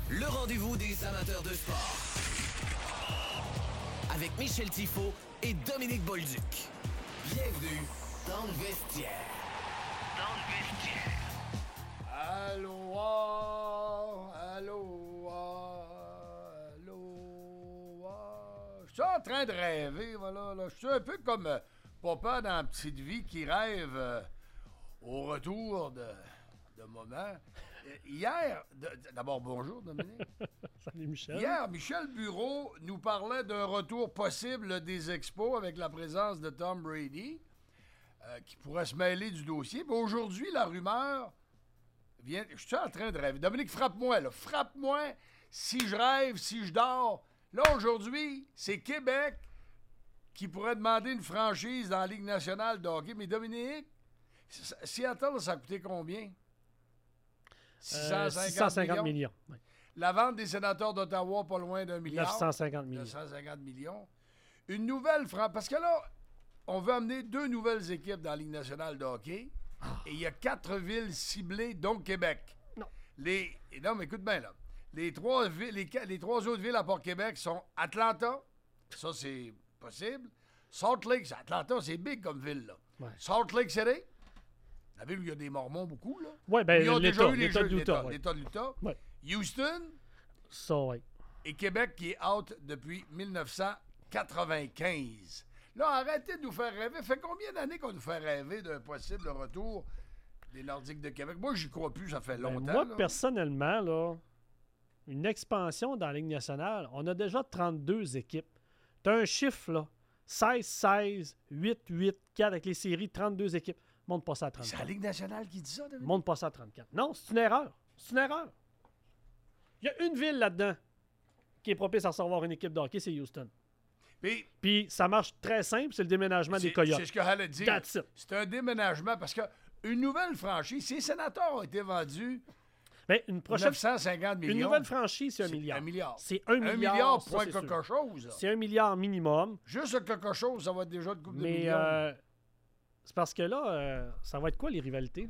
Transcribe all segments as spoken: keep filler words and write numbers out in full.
le rendez-vous des amateurs de sport. Avec Michel Tifo et Dominique Bolduc. Bienvenue dans le vestiaire. Dans le vestiaire. Aloha, aloha, aloha. Je suis en train de rêver, voilà. Là. Je suis un peu comme euh, papa dans Petite Vie qui rêve euh, au retour de, de moment. Hier, de, d'abord, bonjour, Dominique. Salut, Michel. Hier, Michel Bureau nous parlait d'un retour possible des Expos avec la présence de Tom Brady, euh, qui pourrait se mêler du dossier. Mais aujourd'hui, la rumeur vient... Je suis en train de rêver. Dominique, frappe-moi, là. Frappe-moi si je rêve, si je dors. Là, aujourd'hui, c'est Québec qui pourrait demander une franchise dans la Ligue nationale de hockey. Mais Dominique, Seattle, ça a coûté combien? Euh, six cent cinquante millions. Oui. La vente des sénateurs d'Ottawa, pas loin d'un milliard. neuf cent cinquante millions. neuf cent cinquante millions. Une nouvelle franchise. Parce que là, on veut amener deux nouvelles équipes dans la Ligue nationale de hockey. Ah. Et il y a quatre villes ciblées, dont Québec. Non. Les... Non, mais écoute bien, là. Les trois, villes, les, les trois autres villes à part Québec sont Atlanta. Ça, c'est possible. Salt Lake. Atlanta, c'est big comme ville, là. Ouais. Salt Lake City. La ville où il y a des Mormons beaucoup, là. Oui, bien, ils ont l'État, déjà eu les l'État jeux, de l'Utah. l'État, Oui. l'État de l'Utah. Oui. Houston. Ça, oui. Et Québec qui est out depuis dix-neuf cent quatre-vingt-quinze. Là, arrêtez de nous faire rêver. Fait combien d'années qu'on nous fait rêver d'un possible retour des Nordiques de Québec? Moi, j'y crois plus, ça fait longtemps. Ben, moi, là. personnellement, là, une expansion dans la Ligue nationale, on a déjà trente-deux équipes. Tu as un chiffre, là. seize seize, huit huit, quatre avec les séries, trente-deux équipes. Monte pas ça à trente-quatre. C'est la Ligue nationale qui dit ça, David? Monte pas ça à trente-quatre. Non, c'est une erreur. C'est une erreur. Il y a une ville là-dedans qui est propice à recevoir une équipe de hockey, c'est Houston. Puis, Puis ça marche très simple, c'est le déménagement c'est, des Coyotes. c'est ce que j'allais dire. That's it. C'est un déménagement parce que une nouvelle franchise, si les sénateurs ont été vendus Mais une prochaine, neuf cent cinquante millions. une nouvelle franchise, c'est un c'est milliard. un milliard. C'est un milliard. Un milliard, ça, point c'est quelque sûr. chose. C'est un milliard minimum. Juste le quelque chose, ça va être déjà de coupe de Mais millions. euh, c'est parce que là, euh, ça va être quoi les rivalités?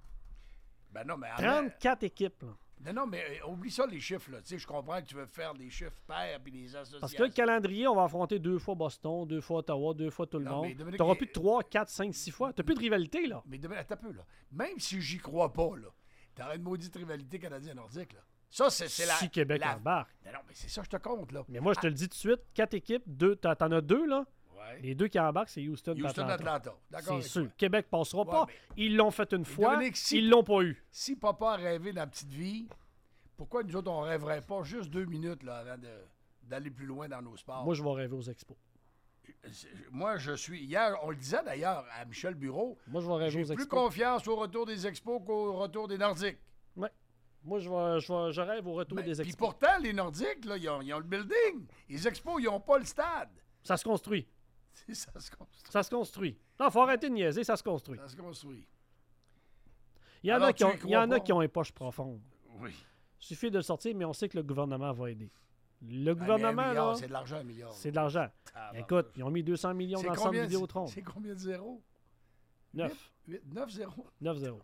Ben non, mais... trente-quatre équipes. Là. Non, non, mais euh, oublie ça, les chiffres, là. Tu sais, je comprends que tu veux faire des chiffres pairs puis des associations. Parce que le calendrier, on va affronter deux fois Boston, deux fois Ottawa, deux fois tout le Non, mais monde. Dominique, Tu n'auras il- plus de trois, quatre, cinq, six fois. Tu n'as plus de rivalité, là. Mais demain, attends un peu, là. Même si j'y crois pas, là, t'aurais une maudite rivalité canadienne-nordique, là. Ça, c'est, c'est la... Si Québec la... embarque. Non, non, mais c'est ça, je te compte, là. Mais moi, je te le dis tout de suite, quatre équipes, deux, t'en, t'en as deux, là. Ouais. Les deux qui embarquent, c'est Houston et Houston, Atlanta. Atlanta. D'accord. C'est avec sûr. toi. Québec passera Ouais, pas. mais- Ils l'ont fait une fois, Dominique, si- ils l'ont pas eu. Si papa a rêvé dans la petite vie, pourquoi nous autres, on rêverait pas juste deux minutes, là, avant de, d'aller plus loin dans nos sports? Moi, je vais rêver aux expos. C'est- Moi, je suis... Hier, on le disait d'ailleurs à Michel Bureau, Moi, je vais rêver j'ai aux plus expos. confiance au retour des Expos qu'au retour des Nordiques. Ouais. Moi, je, vais, je, vais- je rêve au retour Mais- des Puis expos. pourtant, les Nordiques, là, ils ont, ils ont le building. Les Expos, ils n'ont pas le stade. Ça se construit. C'est ça se construit. Ça se construit. Non, faut arrêter de niaiser, ça se construit. Ça se construit. Il y en, Alors, a qui, tu y ont, il y crois en a pas? qui ont les poches profondes. Oui. Il suffit de le sortir, mais on sait que le gouvernement va aider. Le Ah, mais un gouvernement, milliard, là, c'est de l'argent, un milliard. c'est de l'argent. Ah, Écoute, ils ont mis deux cents millions c'est dans le centre combien, Vidéotron. c'est combien de zéros? neuf. neuf zéros. neuf zéro.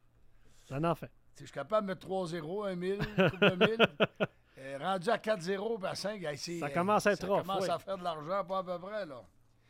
Ça en fait. Je suis capable de mettre trois zéros, un mille, coupe de mille. Euh, rendu à quatre zéros, ben cinq, hey, c'est, Ça commence à être ça rough, commence oui. à faire de l'argent, pas à peu près, là.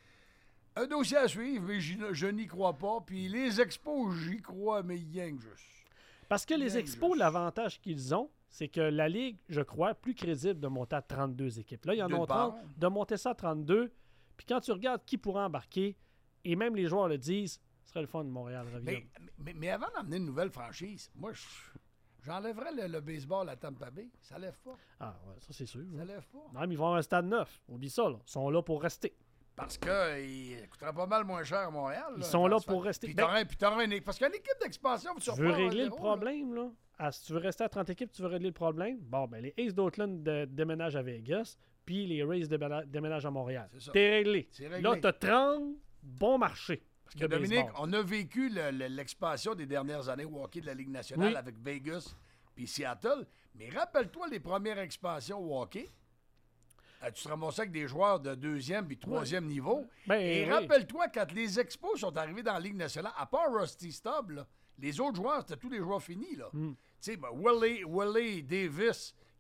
Un dossier à suivre, mais j'y- je n'y crois pas. Puis les expos, j'y crois, mais rien que juste. Parce que les Bien expos, juste. l'avantage qu'ils ont, c'est que la Ligue, je crois, est plus crédible de monter à trente-deux équipes. Là, il y en D'une a trente. part. De monter ça à trente-deux. Puis quand tu regardes qui pourrait embarquer, et même les joueurs le disent, ce serait le fun de Montréal revienne. Mais, mais, mais avant d'emmener une nouvelle franchise, moi, je- j'enlèverais le, le baseball à Tampa Bay. Ça lève pas. Ah, ouais, ça c'est sûr. Ça lève pas. Non, mais ils vont avoir un stade neuf. Oublie ça, là. Ils sont là pour rester. Parce qu'ils coûteraient pas mal moins cher à Montréal. Ils sont là transfert. pour rester. Puis Ben- t'aurais, puis t'aurais une... Parce qu'une équipe d'expansion, Tu veux régler le problème, là? Ah, si tu veux rester à trente équipes, tu veux régler le problème? Bon, ben les Aces d'Oakland de- déménagent à Vegas, puis les Rays déména- déménagent à Montréal. C'est ça. T'es réglé. C'est réglé. Là, t'as trente bons marchés. Parce que Dominique, on a vécu le- le- l'expansion des dernières années au hockey de la Ligue nationale Oui. avec Vegas puis Seattle. Mais rappelle-toi les premières expansions au hockey. Euh, tu te ramassais avec des joueurs de deuxième puis troisième niveau. Ben, Et oui. rappelle-toi, quand les Expos sont arrivés dans la Ligue nationale, à part Rusty Stubb, là, les autres joueurs, c'était tous les joueurs finis. Là. Hmm. Tu sais, ben, Willie, Willie Davis,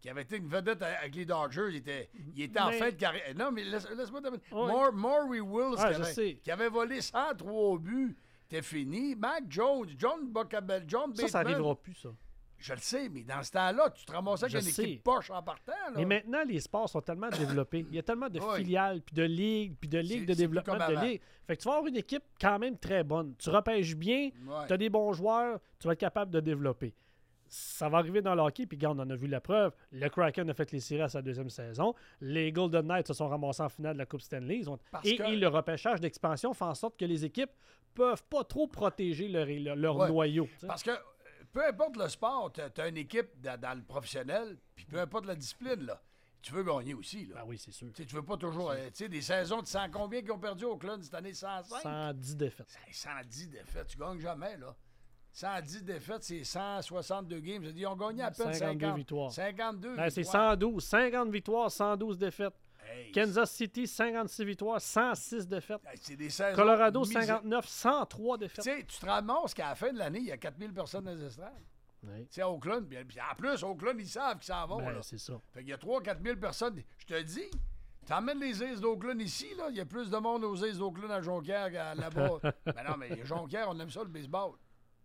qui avait été une vedette avec les Dodgers. Il était, il était en Mais- fin de carrière. Non, mais laisse, laisse-moi terminer. Ouais. Maury Maury Wills, Ouais, qui, je avait, sais. qui avait volé cent trois buts, était fini. Mac Jones, John Buckabell, John Bateman. Ça, ça n'arrivera plus, ça. Je le sais, mais dans ce temps-là, tu te ramassais avec Je une sais. équipe poche en partant. Là. Mais maintenant, les sports sont tellement développés. Il y a tellement de Oui. filiales, puis de ligues, puis de ligues C'est- de c'est plus développement comme de avant. ligues. Fait que tu vas avoir une équipe quand même très bonne. Tu repêches bien, Ouais. tu as des bons joueurs, tu vas être capable de développer. Ça va arriver dans le hockey, puis regarde, on en a vu la preuve. Le Kraken a fait les séries à sa deuxième saison. Les Golden Knights se sont ramassés en finale de la Coupe Stanley. Ils ont- Parce et, que- et le repêchage d'expansion fait en sorte que les équipes peuvent pas trop protéger leur, leur, leur Ouais. noyau. tu sais. Parce que euh, peu importe le sport, tu as une équipe dans, dans le professionnel, puis peu importe la discipline, là, tu veux gagner aussi. Là. Ah oui, c'est sûr. Tu sais, tu veux pas toujours. euh, Tu sais, des saisons de cent combien qui ont perdu au Clun cette année? cent cinq? cent dix défaites. cent dix défaites, tu gagnes jamais, là. cent dix défaites, c'est cent soixante-deux games. Je dis, ils ont gagné à peine cinquante-deux cinquante. victoires. cinquante-deux Ben, c'est victoires. cent douze. cinquante victoires, cent douze défaites. Hey, Kansas City, cinquanté-six victoires, cent six défaites. c'est- c'est des saisons. Colorado, misé- cinquante-neuf, cent trois Tu défaites. sais, tu te ramasses qu'à la fin de l'année, il y a quatre mille personnes dans les estrades. Oui. Tu sais, à Oakland. Puis, puis en plus, Oakland, ils savent qu'ils s'en vont. Ben, là. c'est ça. Fait qu'il y a trois à quatre mille personnes. Je te dis, t'emmènes les Aces d'Oakland ici, là. Il y a plus de monde aux Aces d'Oakland à Jonquière qu'à là-bas. Ben non, mais Jonquière, on aime ça, le baseball.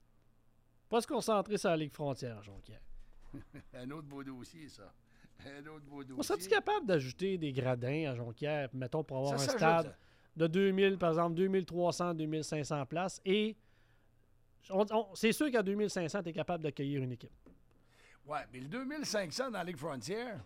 Pas se concentrer sur la Ligue frontière, Jonquière. Un autre beau dossier, ça. Un autre beau dossier. On serait-tu capable d'ajouter des gradins à Jonquière, mettons, pour avoir Ça un s'ajoute, stade ça. de deux mille, par exemple, deux mille trois cents, deux mille cinq cents places et on- on- c'est sûr qu'à deux mille cinq cents, tu es capable d'accueillir une équipe. Ouais, mais le deux mille cinq cents dans la Ligue frontière,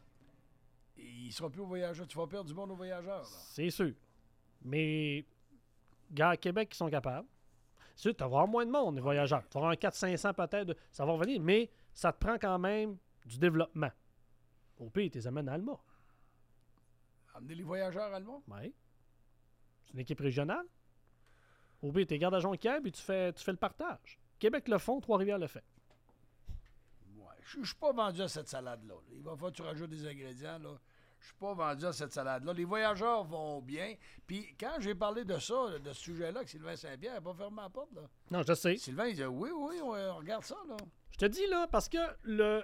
il ne sera plus aux voyageurs. Tu vas perdre du monde aux voyageurs, là. C'est sûr. Mais, gars, à Québec, qui sont capables. C'est sûr, tu vas avoir moins de monde, les voyageurs. Tu vas avoir un quatre cinq cents peut-être, de- ça va revenir, mais ça te prend quand même du développement. Au pire, tu les amènes à Alma. Amener les voyageurs allemands. Oui. C'est une équipe régionale. Au pire, tu les gardes à Jonquière, puis tu fais, tu fais le partage. Québec le font, Trois-Rivières le fait. Ouais, je ne suis pas vendu à cette salade-là. là. Il va falloir que tu rajoutes des ingrédients, là. Je suis pas vendu à cette salade-là. Les voyageurs vont bien. Puis quand j'ai parlé de ça, de ce sujet-là, avec Sylvain Saint-Pierre, il n'a pas fermé la porte, là. Non, je sais. Sylvain, il dit oui, oui, on, on regarde ça, là. Je te dis là, parce que le,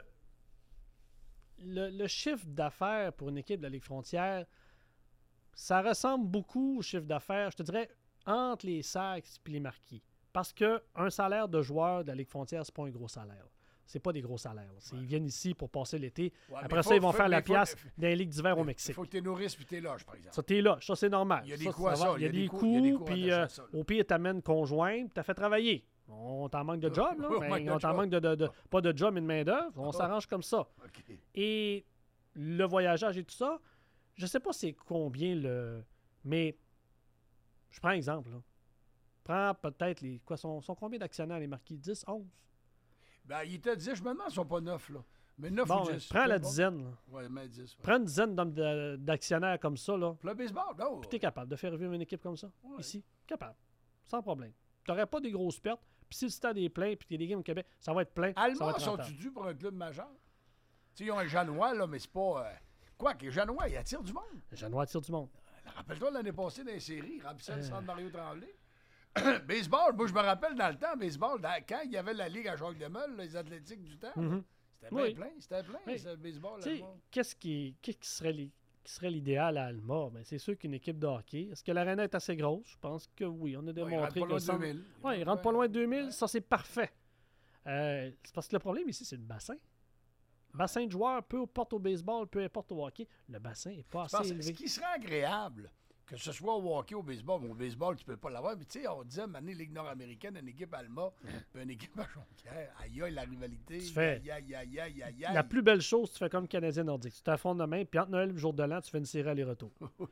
le, le chiffre d'affaires pour une équipe de la Ligue frontière, ça ressemble beaucoup au chiffre d'affaires, je te dirais, entre les Sacs et les Marquis. Parce que un salaire de joueur de la Ligue frontière, c'est pas un gros salaire. C'est pas des gros salaires. là. C'est- Ils viennent ici pour passer l'été. Ouais, Après mais ça, faut- ils vont faut- faire la mais faut- pièce dans les ligues d'hiver au Il Mexique. faut que tu nourrisses puis tu loges, par exemple. Ça, t'es là. Ça, c'est normal. Il y a des Ça, coûts à ça ça. va. Il y a des coûts, il y a des coûts puis attachés euh, à ça, là. au pire, t'amènes conjoint, puis t'as fait travailler. On t'en manque de job, là. On mais manque de on t'en job. manque de, de- de- pas de job, mais de main-d'œuvre. On Ah. s'arrange comme ça. OK. Et le voyageage et tout ça, je sais pas c'est combien le. Mais je prends un exemple. Là. Prends peut-être les. Quoi, sont, sont combien d'actionnaires les marquis? dix, onze? Ben, il était dix. Je me demande s'ils sont pas neuf, là. Mais neuf Bon, ou ouais, dix. prends peu la importe. dizaine. Là. Ouais, mais dix. Ouais. Prends une dizaine d'hommes de- d'actionnaires comme ça, là. Pour le baseball, non. Puis t'es capable de faire vivre une équipe comme ça, Ouais. ici. Capable. Sans problème. T'aurais pas des grosses pertes. Puis si le stade est plein, puis qu'il y a des games au Québec, ça va être plein. ça va Allemands être rentable. sont-tu dus pour un club majeur? Tu sais, ils ont un Janois, là, mais c'est pas. euh, Quoi que les Janois, ils attirent du monde. Janois attire du monde. Rappelle-toi l'année passée dans les séries, ils remplissaient le Euh. centre Mario Tremblay. baseball, moi je me rappelle dans le temps, baseball, dans- quand il y avait la Ligue à Jacques Demel, les athlétiques du temps, Mhm. c'était bien Oui. plein, c'était plein, Oui. ce baseball. Tu sais, allemand. qu'est-ce qui, qu'est-ce qui serait li- qui serait l'idéal à Alma? Ben, c'est sûr qu'une équipe de hockey. Est-ce que l'aréna est assez grosse? Je pense que oui. On a Ouais, ils démontré rentrent pas que loin le de centre- deux mille. Ouais, ils rentrent pas loin de deux mille. Ça, c'est parfait. Euh, c'est parce que le problème ici, c'est le bassin. Bassin de joueurs, peu importe au baseball, peu importe au hockey, le bassin n'est pas Je pense assez que ce élevé. qui serait agréable, que ce soit au hockey ou au baseball, bon, au baseball, tu peux pas l'avoir, mais tu sais, on disait, maintenant, Ligue nord-américaine, une équipe Alma, puis une équipe à Jonquière, aïe, aïe, la rivalité, Tu fais- aïe, aïe, aïe, aïe, aïe, aïe. La plus belle chose, tu fais comme Canadien nordique. Tu t'affrontes demain, puis entre Noël et le jour de l'an, tu fais une série aller-retour.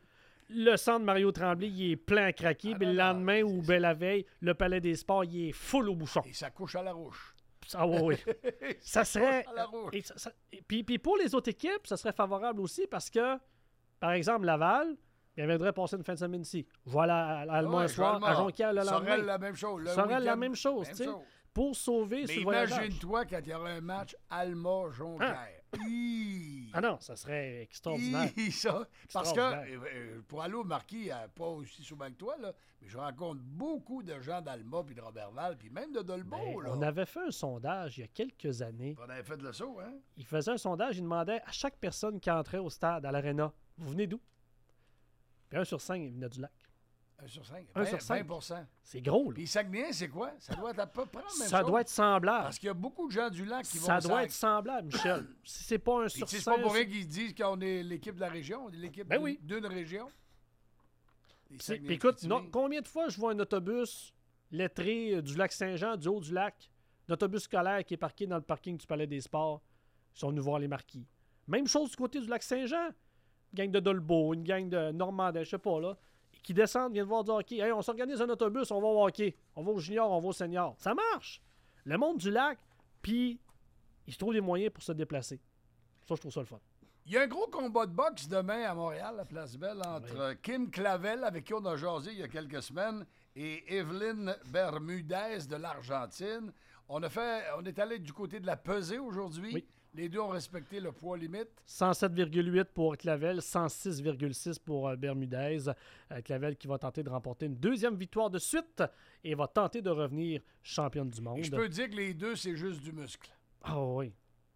Le centre Mario Tremblay, il est plein à craquer. Ah puis non, le non, lendemain ou c'est- ben la veille, le Palais des Sports, il est full au bouchon. Et ça couche à la rouche. Ah oui, oui. Ça serait... couche à la rouche. Et ça- ça- et puis, puis pour les autres équipes, ça serait favorable aussi parce que, par exemple, Laval, il viendrait passer une fin de semaine ici. Voilà, à Allemand Ouais, un soir, Allemand. à Jonquière le Sorel, lendemain. la même chose. Le Sorel, la week-end, même chose, tu sais. Pour sauver Mais ce voyage. imagine-toi quand il y aura un match Alma-Jonquière. Hi! Ah non, ça serait extraordinaire. Hi, ça, parce que, Extraordinaire. euh, pour aller au Marquis, euh, pas aussi souvent que toi, là, mais je rencontre beaucoup de gens d'Alma, puis de Robertval, puis même de Dolbeau. Ben, là. on avait fait un sondage il y a quelques années. On avait fait le saut, hein? Il faisait un sondage, il demandait à chaque personne qui entrait au stade, à l'aréna, vous venez d'où? Puis un sur cinq, il venait du lac. un sur cinq. Un sur cinq. vingt pour cent. C'est gros, là. Puis Saguenay, c'est quoi? Ça doit être à peu près la même Ça chose. doit être semblable. Parce qu'il y a beaucoup de gens du lac qui vont Ça au doit Sac. être semblable, Michel. Si c'est pas un Puis sur tu sais, cinq... c'est pas pour rien qu'ils disent qu'on est l'équipe de la région, on est l'équipe Ben d'une- oui. d'une région. Les C'est- Saguenay puis écoute, Chicoutimi. non, combien de fois je vois un autobus lettré euh, du lac Saint-Jean, du haut du lac, un autobus scolaire qui est parqué dans le parking du Palais des Sports, ils sont venus voir les marquis. Même chose du côté du lac Saint-Jean. Une gang de Dolbeau, une gang de Normandais, je sais pas, là, qui descendent, viennent voir du hockey. Hey, on s'organise un autobus, on va au hockey. On va au junior, on va au senior. Ça marche! Le monde du lac, puis ils se trouvent des moyens pour se déplacer. Ça, je trouve ça le fun. Il y a un gros combat de boxe demain à Montréal, à Place Belle, entre Oui. euh, Kim Clavel, avec qui on a jasé il y a quelques semaines, et Evelyne Bermudez de l'Argentine. On a fait, on est allé du côté de la pesée aujourd'hui. Oui. Les deux ont respecté le poids limite. cent sept virgule huit pour Clavel, cent six virgule six pour euh, Bermudez. Euh, Clavel qui va tenter de remporter une deuxième victoire de suite et va tenter de revenir championne du monde. Et je peux dire que les deux, c'est juste du muscle. Ah oui.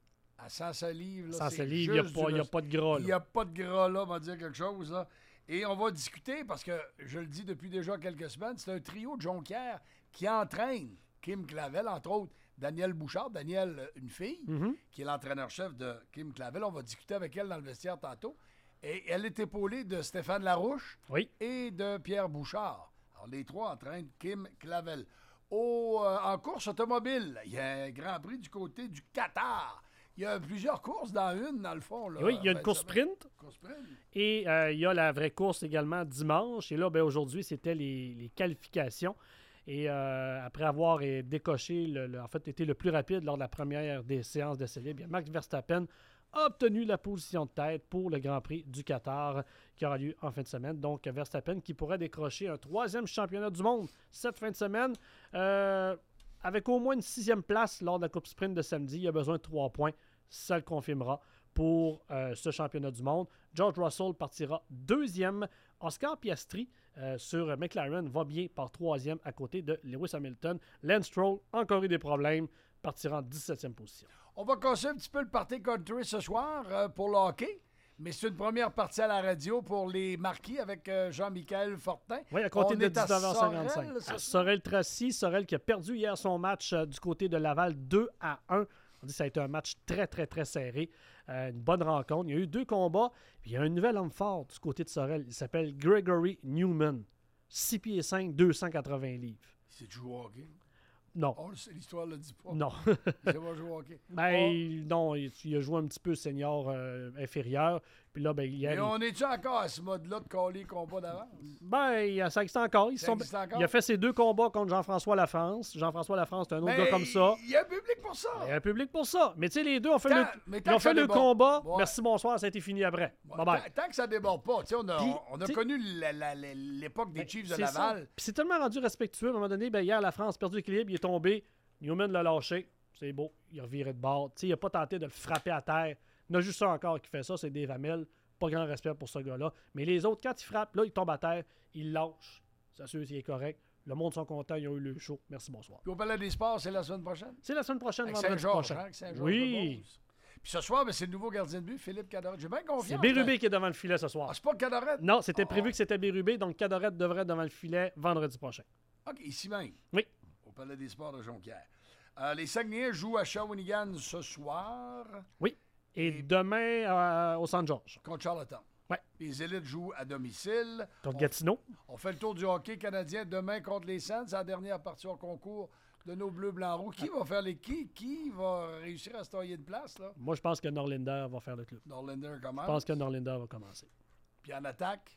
À cent livres, là, Sans c'est ce livre, il juste n'y a, du pas- y a muscle. pas de gras. Il là. n'y a pas de gras là, on va dire quelque chose. Là. Et on va discuter, parce que je le dis depuis déjà quelques semaines, c'est un trio de Jonquière qui entraîne Kim Clavel, entre autres Danielle Bouchard, Danielle, euh, une fille, Mhm. qui est l'entraîneur-chef de Kim Clavel. On va discuter avec elle dans le vestiaire tantôt. Et elle est épaulée de Stéphane Larouche Oui. et de Pierre Bouchard. Alors, les trois entraînent Kim Clavel. Au, euh, en course automobile, il y a un Grand Prix du côté du Qatar. Il y a plusieurs courses dans une, dans le fond. Là, Et oui, il y a en une fin de course semaine. sprint Course sprint. et euh, il y a la vraie course également dimanche. Et là, ben, aujourd'hui, c'était les, les qualifications. Et euh, après avoir euh, décoché, le, le- en fait, été le plus rapide lors de la première des séances d'essai libre, bien, Max Verstappen a obtenu la position de tête pour le Grand Prix du Qatar qui aura lieu en fin de semaine. Donc, Verstappen qui pourrait décrocher un troisième championnat du monde cette fin de semaine. Euh, avec au moins une sixième place lors de la Coupe Sprint de samedi, il a besoin de trois points. Ça le confirmera pour euh, ce championnat du monde. George Russell partira deuxième. Oscar Piastri euh, sur McLaren va bien par troisième à côté de Lewis Hamilton. Lance Stroll, encore eu des problèmes, partira en dix-septième position. On va casser un petit peu le party country ce soir euh, pour le hockey, mais c'est une première partie à la radio pour les marquis avec euh, Jean-Michel Fortin. Oui, à côté On de est à dix-neuf heures cinquante-cinq. Sorel, ce À soir. Sorel-Tracy, Sorel qui a perdu hier son match euh, du côté de Laval deux à un. On dit que ça a été un match très, très, très serré. Euh, une bonne rencontre. Il y a eu deux combats. Puis il y a un nouvel homme fort du côté de Sorel. Il s'appelle Gregory Newman. six pieds cinq, deux cent quatre-vingts livres. C'est joué au hockey. Non. Oh, c'est- l'histoire ne le dit pas. Non. C'est pas jouer au hockey. Ben, non, il, il a joué un petit peu senior euh, inférieur. Puis là, ben, hier, Mais il- on est-tu encore à ce mode-là de coller les combats d'avance? ben, il- ça existe encore. Ils Ça sont- existe encore? Il a fait ses deux combats contre Jean-François Lafrance. Jean-François Lafrance, c'est un autre Mais gars comme ça. il y a un public pour ça. Il y a un public pour ça. Mais tu sais, les deux ont fait Tant- le, mais ils tant ont que ça fait le déborde. combat. Ouais. Merci, bonsoir, ça a été fini après. Ouais, Bye bye. tant, tant que ça déborde pas. Tu sais, On a, Puis, on a t'sais- connu la- la- la- l'époque des Ben, Chiefs de c'est ça. Laval. Puis c'est tellement rendu respectueux. À un moment donné, ben, hier, la France a perdu l'équilibre, il est tombé. Newman l'a lâché. C'est beau. Il a viré de bord. Tu sais, il n'a pas tenté de le frapper à terre. Il y en a juste un encore qui fait ça, c'est Dave Hamel. Pas grand respect pour ce gars-là. Mais les autres, quand ils frappent, là, ils tombent à terre, ils lâchent. C'est sûr qu'il est correct. Le monde sont contents, ils ont eu le show. Merci, bonsoir. Puis au Palais des Sports, c'est la semaine prochaine. C'est la semaine prochaine, Avec vendredi Saint-Georges, prochain. hein, avec Saint-Georges Oui. de Beauce. Puis ce soir, ben, c'est le nouveau gardien de but, Philippe Cadorette. J'ai bien C'est confiance. Bérubé qui est devant le filet ce Ah, soir. c'est pas Cadorette? Non, c'était Ah. prévu que c'était Bérubé, donc Cadorette devrait être devant le filet vendredi prochain. OK, ici même. Oui. Au Palais des Sports de Jonquière. Euh, les Saguenayens jouent à Shawinigan ce soir Oui. Et, Et- demain euh, au Saint-Georges. contre Charlottetown. Ouais. Les élites jouent à domicile. Contre On- Gatineau. On fait le tour du hockey canadien demain contre les Saints. C'est la dernière partie au concours de nos Bleus, Blancs, Rouges. Qui va faire les qui? Qui va réussir à se tailler une place, là? Moi, je pense que Norlinder va faire le club. Norlander commence. Je pense que Norlinder va commencer. Puis en attaque,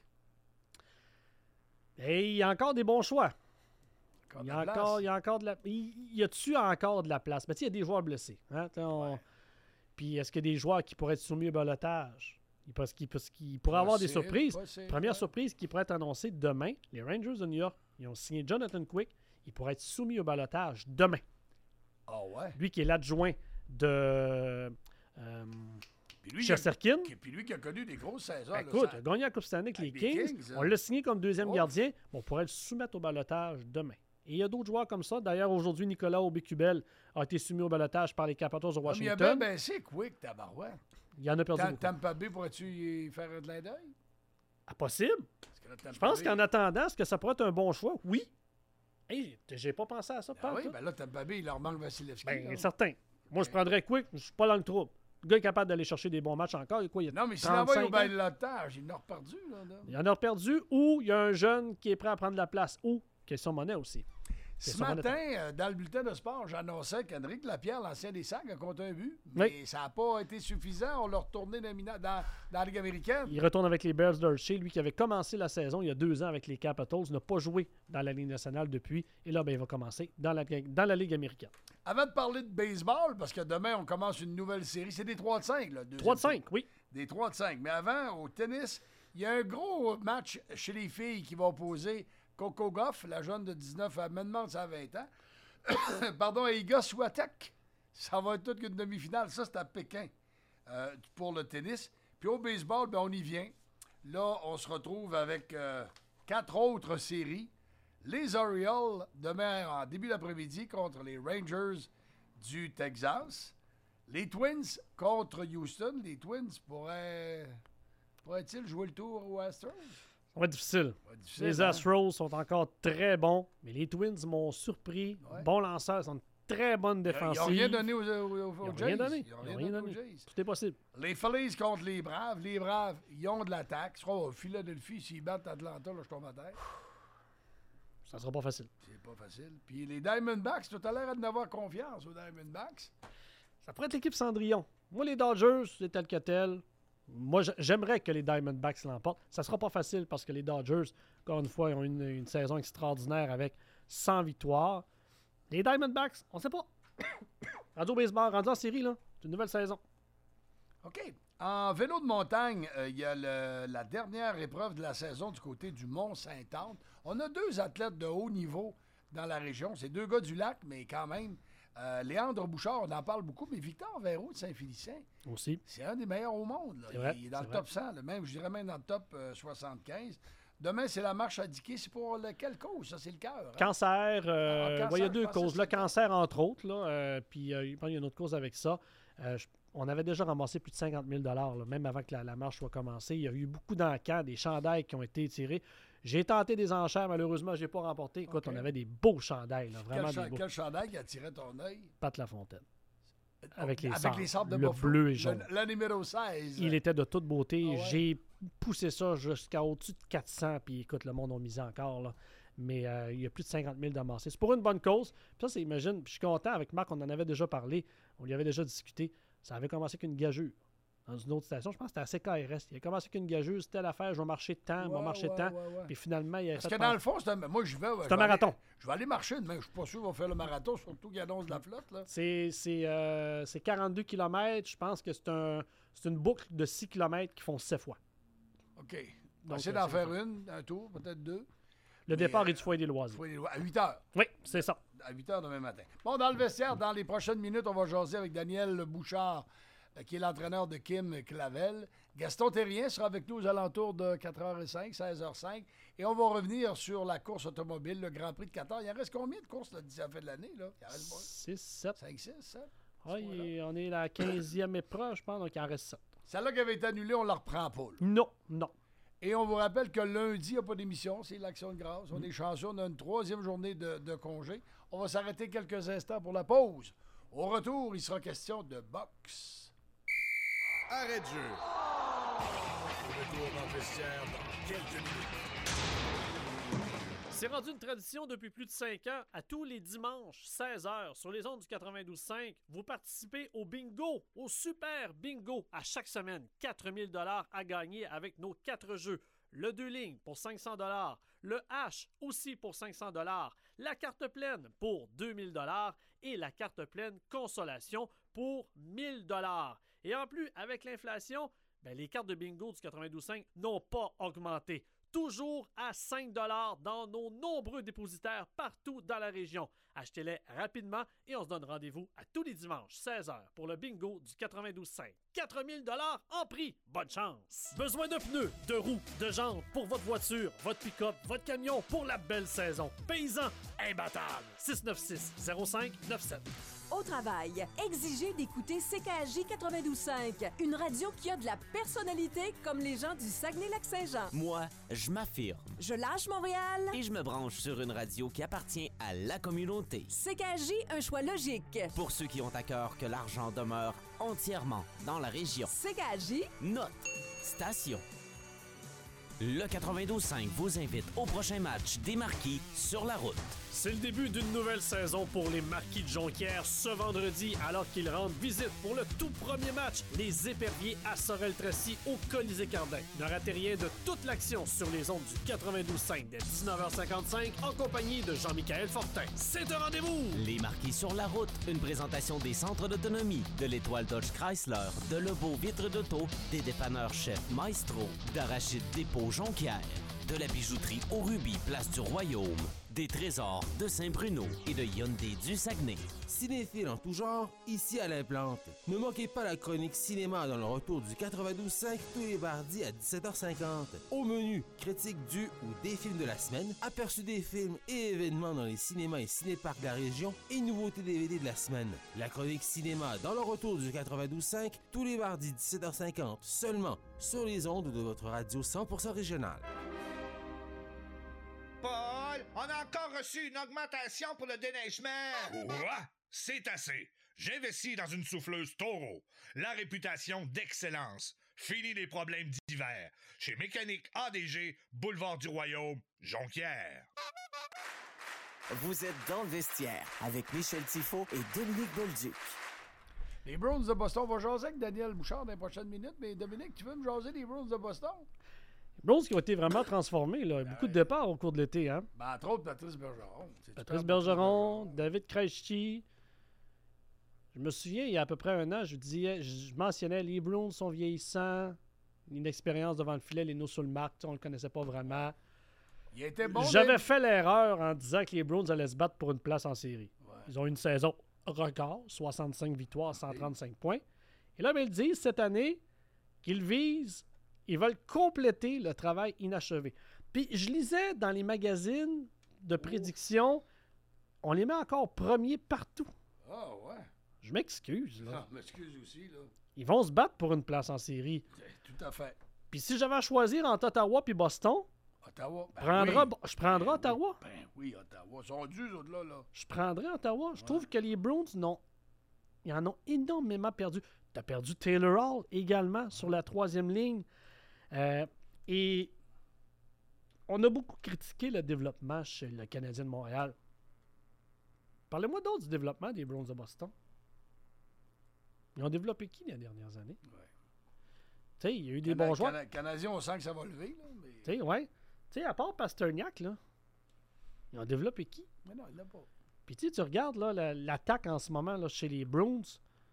Et il y a encore des bons choix. comme Il y la a place. encore, il y a encore de la. Il y a-tu encore de la place? Mais tu sais, il y a des joueurs blessés. Hein? T'sais, on- Ouais. Puis est-ce qu'il y a des joueurs qui pourraient être soumis au balotage? Parce qu'il parce qu'il pourrait avoir des Possible, surprises. possible, Première ouais. surprise qui pourrait être annoncée demain. Les Rangers de New York, ils ont signé Jonathan Quick. Il pourrait être soumis au balotage demain. Ah ouais? Lui qui est l'adjoint de. euh, Puis lui, Shesterkin. Et puis lui qui a connu des grosses saisons. Ben, là, écoute, ça- il a gagné la Coupe Stanley avec les avec les Kings. Kings, On hein. l'a signé comme deuxième Oh. gardien. Bon, on pourrait le soumettre au balotage demain. Et il y a d'autres joueurs comme ça. D'ailleurs, aujourd'hui, Nicolas Aubé-Kubel a été soumis au balotage par les Capitals de Ah, mais il a Washington. bien baissé Quick, tabarouette. Il en a perdu Tam- beaucoup. Tampa Bay, pourrais-tu y faire un clin d'œil? Ah, possible. Parce que là, Tampa Je pense Bay- qu'en attendant, est-ce que ça pourrait être un bon choix? Oui. Hey, j'ai pas pensé à ça. Ah pas en oui, tout. ben là, Tampa Bay, il leur manque Vasilevski. Ben, là. certain. Moi, je prendrais Quick. Je suis pas dans le trouble. Le gars est capable d'aller chercher des bons matchs encore. Il, y a quoi, il y a Non, mais s'il envoie au trente-cinq ans. balotage, il en a reperdu. Là, là. Il en a perdu ou il y a un jeune qui est prêt à prendre la place. Ou, question monnaie aussi. Ce Question matin, monétaire. euh, dans le bulletin de sport, j'annonçais qu'Henrique Lapierre, l'ancien des Sacs, a compté un but. Mais Oui. ça n'a pas été suffisant. On l'a retourné nominal dans, dans la Ligue américaine. Il retourne avec les Bears d'Hershey. Lui qui avait commencé la saison il y a deux ans avec les Capitals, n'a pas joué dans la Ligue nationale depuis. Et là, ben, il va commencer dans la, dans la Ligue américaine. Avant de parler de baseball, parce que demain, on commence une nouvelle série. C'est des trois de cinq. Là, trois de cinq, oui. Des trois de cinq. Mais avant, au tennis, il y a un gros match chez les filles qui va opposer Coco Gauff, la jeune de dix-neuf à maintenant, ça a vingt ans. Pardon, et Iga Swiatek. Ça va être toute qu'une demi-finale. Ça, c'est à Pékin euh, pour le tennis. Puis au baseball, ben, on y vient. Là, on se retrouve avec euh, quatre autres séries. Les Orioles, demain en début d'après-midi, contre les Rangers du Texas. Les Twins contre Houston. Les Twins pourraient... pourraient-ils jouer le tour au Astros? Ça va être difficile. Ça va être difficile, Les hein? Astros sont encore très bons, mais les Twins m'ont surpris. Ouais. Bons lanceurs, ils sont une très bonne Ils défensive. n'ont rien donné aux, aux, aux, aux Ils n'ont Jays. rien donné. Ils n'ont Ils rien ont rien donné aux donné. Jays. Tout est possible. Les Phillies contre les Braves. Les Braves, ils ont de l'attaque. Ce sera au Philadelphie. S'ils battent Atlanta, là, je tombe à terre. Ça sera pas facile. C'est pas facile. Puis les Diamondbacks, tu as l'air d'avoir confiance aux Diamondbacks. Ça pourrait être l'équipe Cendrillon. Moi, les Dodgers, c'est tel que tel. Moi, j- j'aimerais que les Diamondbacks l'emportent. Ça sera pas facile parce que les Dodgers, encore une fois, ils ont une, une saison extraordinaire avec cent victoires. Les Diamondbacks, on sait pas. Radio Baseball, rendu en série, là. C'est une nouvelle saison. OK. En vélo de montagne, euh, il y a le- la dernière épreuve de la saison du côté du Mont-Sainte-Anne. On a deux athlètes de haut niveau dans la région. C'est deux gars du lac, mais quand même. Euh, Léandre Bouchard, on en parle beaucoup, mais Victor Véraud de Saint-Félicien, Aussi. c'est un des meilleurs au monde. là. C'est vrai, Il est dans c'est le vrai. top cent, là, même, je dirais même dans le top euh, soixante-quinze. Demain, c'est la marche à Dickey. C'est pour le- quelle cause? Ça, c'est le cœur. hein? Cancer, euh, Ah, cancer, ouais, il y a je deux pensais causes. que Le c'était- cancer, entre autres, là, euh, puis euh, je pense qu'il y a une autre cause avec ça. Euh, je- on avait déjà ramassé plus de cinquante mille dollars, même avant que la, la marche soit commencée. Il y a eu beaucoup d'encans, des chandails qui ont été tirés. J'ai tenté des enchères, malheureusement, je n'ai pas remporté. Écoute, OK. on avait des beaux chandails, là, Quel, vraiment cha- des beaux. quel chandail qui attirait ton œil? Pat Lafontaine. Avec les Avec sabres. les sabres de Le Buffalo. bleu et jaune. Le, le numéro seize. Il était de toute beauté. Ah ouais? J'ai poussé ça jusqu'à au-dessus de quatre cents. Puis écoute, le monde a misé encore. Là. Mais euh, il y a plus de cinquante mille d'amassés. C'est pour une bonne cause. Puis ça, c'est, imagine, puis je suis content avec Marc, on en avait déjà parlé. On lui avait déjà discuté. Ça avait commencé qu'une gageure. Dans une autre station, je pense que c'était à C K R S. Il a commencé qu'une gageuse, c'était l'affaire, je vais marcher de temps, je vais Ouais, marcher de ouais, temps. ouais, ouais. Puis finalement, il a Parce fait que dans le fond, c'est un, moi, je vais. ouais, je un vais marathon. aller- je vais aller marcher demain. Je suis pas sûr qu'on va faire le marathon, surtout qu'il annonce de la flotte. Là. C'est, c'est, euh, c'est quarante-deux kilomètres. Je pense que c'est, un, c'est une boucle de six kilomètres qui font sept fois. OK. On va Donc, essayer euh, d'en c'est faire ça. une, un tour, peut-être deux. Le Mais, départ euh, est du foyer des loisirs. Faut aller loin. À huit heures. Oui, c'est ça. À huit heures demain matin. Bon, dans le vestiaire, dans les prochaines minutes, on va jaser avec Daniel Bouchard, euh, qui est l'entraîneur de Kim Clavel. Gaston Terrien sera avec nous aux alentours de quatre heures cinq, seize heures cinq. Et on va revenir sur la course automobile, le Grand Prix de Qatar. Il en reste combien de courses là, d'ici la fin de l'année? Là? Il en reste six, sept. cinq, six, sept? Ah, il est- on est la quinzième épreuve, je pense, donc il en reste sept. Celle-là qui avait été annulée, on la reprend pas. là. Non, non. Et on vous rappelle que lundi, il n'y a pas d'émission, c'est l'Action de grâce. On est chanceux, on a une troisième journée de, de congé. On va s'arrêter quelques instants pour la pause. Au retour, il sera question de boxe. Arrêt de jeu. Retour dans le vestiaire dans quelques minutes. C'est rendu une tradition depuis plus de cinq ans. À tous les dimanches, seize heures, sur les ondes du quatre-vingt-douze cinq, vous participez au bingo, au super bingo. À chaque semaine, quatre mille dollars à gagner avec nos quatre jeux. Le deux lignes pour cinq cents dollars, le H aussi pour cinq cents dollars, la carte pleine pour deux mille dollars et la carte pleine consolation pour mille dollars. Et en plus, avec l'inflation, ben, les cartes de bingo du quatre-vingt-douze cinq n'ont pas augmenté. toujours à cinq dollars dans nos nombreux dépositaires partout dans la région. Achetez-les rapidement et on se donne rendez-vous à tous les dimanches, seize heures, pour le bingo du quatre-vingt-douze cinq. quatre mille dollars en prix. Bonne chance! Besoin de pneus, de roues, de jantes pour votre voiture, votre pick-up, votre camion pour la belle saison. Paysan imbattable. six neuf six, zéro cinq neuf sept. Au travail, exigez d'écouter C K J quatre-vingt-douze cinq, une radio qui a de la personnalité comme les gens du Saguenay-Lac-Saint-Jean. Moi, je m'affirme. Je lâche Montréal. Et je me branche sur une radio qui appartient à la communauté. C K J, un choix logique. Pour ceux qui ont à cœur que l'argent demeure entièrement dans la région. C K J, notre station. Le quatre-vingt-douze cinq vous invite au prochain match des Marquis sur la route. C'est le début d'une nouvelle saison pour les Marquis de Jonquière ce vendredi, alors qu'ils rendent visite pour le tout premier match, les Éperviers à Sorel-Tracy au Colisée-Cardin. Ne ratez rien de toute l'action sur les ondes du quatre-vingt-douze cinq dès dix-neuf heures cinquante-cinq en compagnie de Jean-Michel Fortin. C'est un rendez-vous! Les Marquis sur la route, une présentation des centres d'autonomie, de l'Étoile Dodge Chrysler, de Lebeau Vitre d'Auto, des dépanneurs Chef Maestro, d'Arachide Dépôt Jonquière, de la bijouterie au Rubis, place du Royaume, des trésors de Saint-Bruno et de Hyundai du Saguenay. Cinéphile en tout genre, ici à l'Implante. Ne manquez pas la chronique cinéma dans le retour du quatre-vingt-douze cinq tous les mardis à dix-sept heures cinquante. Au menu, critique du ou des films de la semaine, aperçu des films et événements dans les cinémas et cinéparcs de la région et nouveautés D V D de la semaine. La chronique cinéma dans le retour du quatre-vingt-douze cinq tous les mardis dix-sept heures cinquante seulement sur les ondes de votre radio cent pour cent régionale. Paul, on a encore reçu une augmentation pour le déneigement. Quoi? C'est assez. J'investis dans une souffleuse Toro. La réputation d'excellence. Fini les problèmes d'hiver. Chez Mécanique A D G, Boulevard du Royaume, Jonquière. Vous êtes dans le vestiaire avec Michel Tifo et Dominique Bolduc. Les Browns de Boston vont jaser avec Daniel Bouchard dans les prochaines minutes. Mais Dominique, tu veux me jaser des Browns de Boston? Les Browns qui ont été vraiment transformés. Là. Beaucoup de départs au cours de l'été. Hein? Ben, entre autres, Patrice Bergeron. C'est Patrice Bergeron, David Krejci. Je me souviens, il y a à peu près un an, je disais, je mentionnais les Browns sont vieillissants, une expérience devant le filet, les nos sur le marque, on ne le connaissait pas vraiment. Il était bon. J'avais fait l'erreur en disant que les Browns allaient se battre pour une place en série. Ouais. Ils ont eu une saison record, soixante-cinq victoires, cent trente-cinq points. Et là, ben, ils disent cette année qu'ils visent, ils veulent compléter le travail inachevé. Puis je lisais dans les magazines de prédiction, on les met encore premiers partout. Ah, ouais. Je m'excuse, là. Ah, je m'excuse aussi, là. Ils vont se battre pour une place en série. Tout à fait. Puis si j'avais à choisir entre Ottawa puis Boston, Ottawa. Ben prendra, oui. je prendrais Ben Ottawa. Oui. Ben oui, Ottawa. Ils sont dus, eux autres, là. là. Je prendrais Ottawa. Je trouve que les Browns, non. Ils en ont énormément perdu. Tu as perdu Taylor Hall également sur la troisième ligne. Euh, et on a beaucoup critiqué le développement chez le Canadien de Montréal. Parlez-moi donc du développement des Browns de Boston. Ils ont développé qui les dernières années? Ouais. Tu sais, il y a eu des Cana- bons joueurs. Cana- Canadiens, on sent que ça va lever, là. Mais, Tu sais, ouais. Tu sais, à part Pasternak, là, ils ont développé qui? mais non, il l'a pas. Puis tu sais, tu regardes là, la- l'attaque en ce moment là, chez les Browns.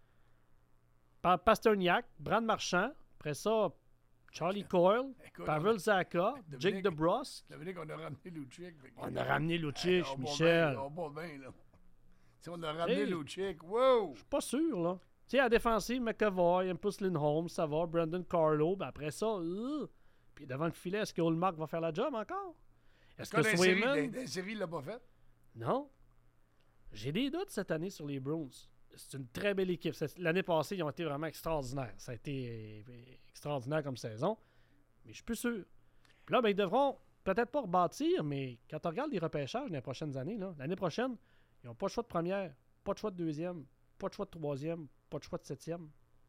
Pa- Pasternak, Brad Marchand, après ça, Charlie Coyle, Écoute, Pavel on- Zacha, Dominique- Jake DeBrusk. Dominique, on a ramené Lucic. On a ramené Lucic, on va Michel. bien, on va bien, là. Tu sais, on a ramené Hey. Lucic. Wow! Je suis pas sûr, là. Tu sais, à la défensive, McAvoy, Impus Lindholm, ça va, Brandon Carlo. Ben après ça, euh, puis devant le filet, est-ce que Hallmark va faire la job encore? Est-ce que Est-ce que Swayman... série, des, des séries, il l'a pas fait? Non. J'ai des doutes cette année sur les Browns. C'est une très belle équipe. C'est- L'année passée, ils ont été vraiment extraordinaires. Ça a été euh, extraordinaire comme saison. Mais je suis plus sûr. Puis là, ben, ils devront peut-être pas rebâtir, mais quand on regarde les repêchages dans les prochaines années, là, l'année prochaine, ils n'ont pas de choix de première, pas de choix de deuxième, pas de choix de troisième, pas de choix de septième.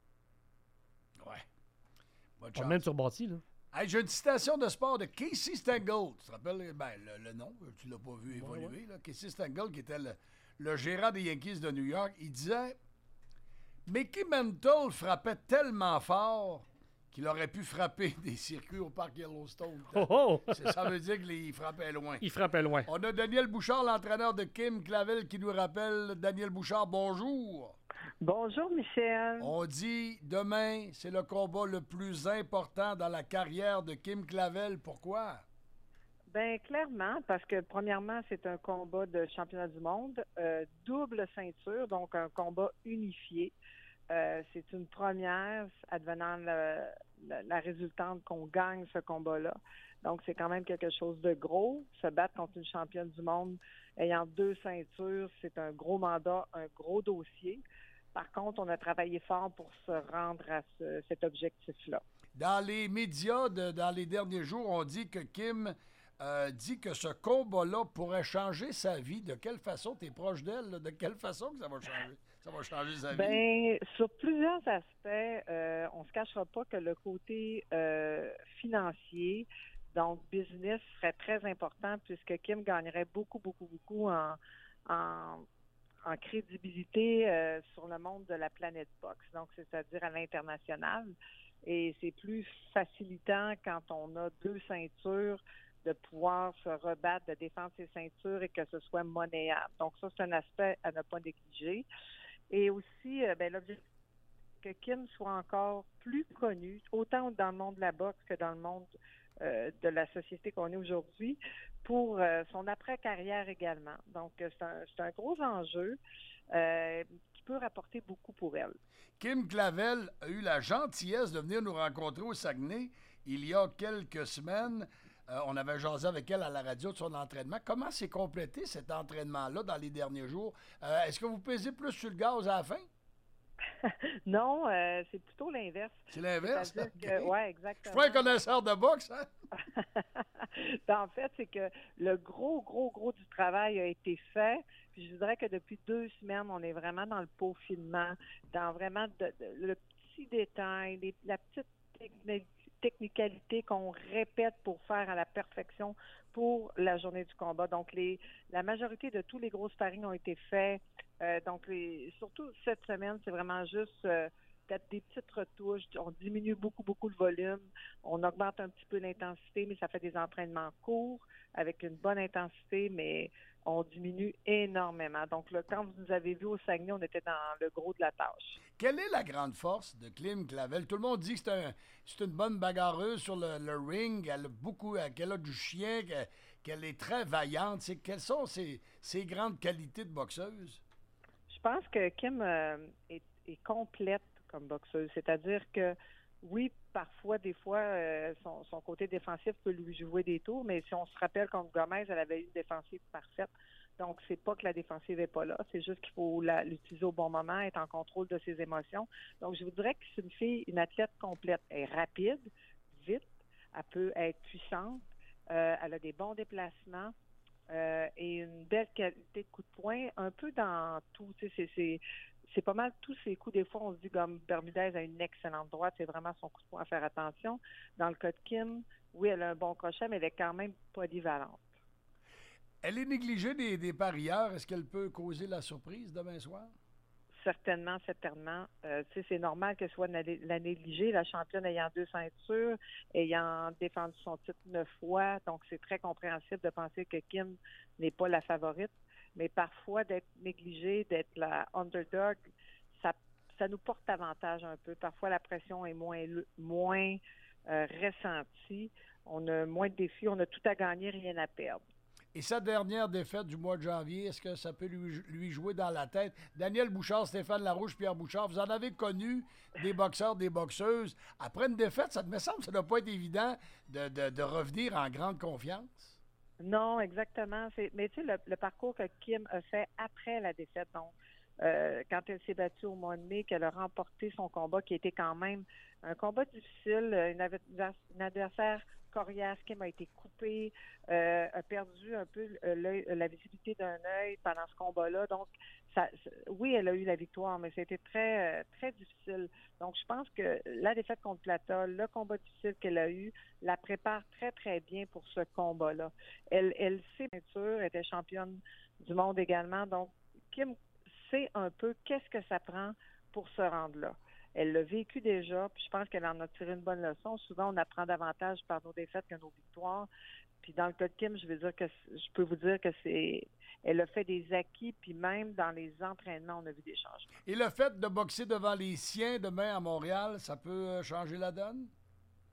Ouais. Bonne Pas chance. même sur bâti, là. Hey, j'ai une citation de sport de Casey Stengel. Tu te rappelles ben, le, le nom? Tu l'as pas vu évoluer. ouais. Là. Casey Stengel, qui était le, le gérant des Yankees de New York, il disait « Mickey Mantle frappait tellement fort qu'il aurait pu frapper des circuits au parc Yellowstone. Oh oh! C'est- Ça veut dire qu'il frappait loin. Il frappait loin. On a Daniel Bouchard, l'entraîneur de Kim Clavel, qui nous rappelle. Daniel Bouchard, bonjour. Bonjour, Michel. On dit demain, c'est le combat le plus important dans la carrière de Kim Clavel. Pourquoi? Bien, clairement, parce que premièrement, c'est un combat de championnat du monde, euh, double ceinture, donc un combat unifié. Euh, c'est une première advenant le, la, la résultante qu'on gagne ce combat-là. Donc, c'est quand même quelque chose de gros. Se battre contre une championne du monde ayant deux ceintures, c'est un gros mandat, un gros dossier. Par contre, on a travaillé fort pour se rendre à ce, cet objectif-là. Dans les médias, de, dans les derniers jours, on dit que Kim euh, dit que ce combat-là pourrait changer sa vie. De quelle façon? Tu es proche d'elle? Là? De quelle façon que ça va changer? Ça va changer sa vie? Bien, sur plusieurs aspects, euh, on ne se cachera pas que le côté euh, financier, donc business, serait très important puisque Kim gagnerait beaucoup, beaucoup, beaucoup en, en, en crédibilité euh, sur le monde de la planète boxe, donc c'est-à-dire à l'international. Et c'est plus facilitant quand on a deux ceintures de pouvoir se rebattre, de défendre ses ceintures et que ce soit monnayable. Donc ça, c'est un aspect à ne pas négliger. Et aussi, euh, ben, l'objectif que Kim soit encore plus connue, autant dans le monde de la boxe que dans le monde euh, de la société qu'on est aujourd'hui, pour euh, son après-carrière également. Donc, c'est un, c'est un gros enjeu euh, qui peut rapporter beaucoup pour elle. Kim Clavel a eu la gentillesse de venir nous rencontrer au Saguenay il y a quelques semaines. Euh, on avait jasé avec elle à la radio de son entraînement. Comment s'est complété cet entraînement-là dans les derniers jours? Euh, est-ce que vous pesez plus sur le gaz à la fin? Non, euh, c'est plutôt l'inverse. C'est l'inverse? Okay. Oui, exactement. Je suis pas un connaisseur de boxe, hein? En fait, c'est que le gros, gros, gros du travail a été fait. Puis je dirais que depuis deux semaines, on est vraiment dans le peaufinement, dans vraiment de, de, le petit détail, les, la petite technique. technicalité qu'on répète pour faire à la perfection pour la journée du combat. Donc, les, la majorité de tous les gros sparring ont été faits. Euh, donc, les, surtout cette semaine, c'est vraiment juste euh, peut-être des petites retouches. On diminue beaucoup, beaucoup le volume. On augmente un petit peu l'intensité, mais ça fait des entraînements courts avec une bonne intensité, mais on diminue énormément. Donc, là, quand vous nous avez vu au Saguenay, on était dans le gros de la tâche. Quelle est la grande force de Kim Clavel? Tout le monde dit que c'est, un, c'est une bonne bagarreuse sur le, le ring. Elle a beaucoup, qu'elle a du chien, qu'elle, qu'elle est très vaillante. C'est, quelles sont ses, ses grandes qualités de boxeuse? Je pense que Kim euh, est, est complète comme boxeuse. C'est-à-dire que, oui, parfois, des fois, euh, son, son côté défensif peut lui jouer des tours, mais si on se rappelle contre Gomez, elle avait eu une défensive parfaite. Donc, c'est pas que la défensive n'est pas là, c'est juste qu'il faut la, l'utiliser au bon moment, être en contrôle de ses émotions. Donc, je vous dirais que c'est une fille, une athlète complète. Elle est rapide, vite, elle peut être puissante, euh, elle a des bons déplacements euh, et une belle qualité de coup de poing, un peu dans tout. Tu sais, c'est, c'est, c'est pas mal tous ses coups. Des fois, on se dit comme Bermudez a une excellente droite, c'est vraiment son coup de poing à faire attention. Dans le cas de Kim, oui, elle a un bon crochet, mais elle est quand même polyvalente. Elle est négligée des, des parieurs. Est-ce qu'elle peut causer la surprise demain soir? Certainement, certainement. Euh, tu sais, c'est normal qu'elle soit la, la négligée, la championne ayant deux ceintures, ayant défendu son titre neuf fois. Donc, c'est très compréhensible de penser que Kim n'est pas la favorite. Mais parfois, d'être négligée, d'être la underdog, ça, ça nous porte avantage un peu. Parfois, la pression est moins, moins euh, ressentie. On a moins de défis. On a tout à gagner, rien à perdre. Et sa dernière défaite du mois de janvier, est-ce que ça peut lui, lui jouer dans la tête? Daniel Bouchard, Stéphane Larouche, Pierre Bouchard, vous en avez connu des boxeurs, des boxeuses. Après une défaite, ça me semble que ça ne doit pas être évident de, de, de revenir en grande confiance. Non, exactement. C'est, mais tu sais, le, le parcours que Kim a fait après la défaite, donc, euh, quand elle s'est battue au mois de mai, qu'elle a remporté son combat, qui était quand même un combat difficile, une, adversaire, une adversaire coriace, Kim a été coupée, euh, a perdu un peu l'œil, la visibilité d'un œil pendant ce combat-là. Donc, ça, oui, elle a eu la victoire, mais c'était très, très difficile. Donc, je pense que la défaite contre Plata, le combat difficile qu'elle a eu, la prépare très, très bien pour ce combat-là. Elle, elle sait, bien sûr, elle était championne du monde également. Donc, Kim sait un peu qu'est-ce que ça prend pour se rendre là. Elle l'a vécu déjà, puis je pense qu'elle en a tiré une bonne leçon. Souvent, on apprend davantage par nos défaites que nos victoires. Puis dans le cas de Kim, je veux dire que je peux vous dire que c'est, elle a fait des acquis, puis même dans les entraînements, on a vu des changements. Et le fait de boxer devant les siens demain à Montréal, ça peut changer la donne?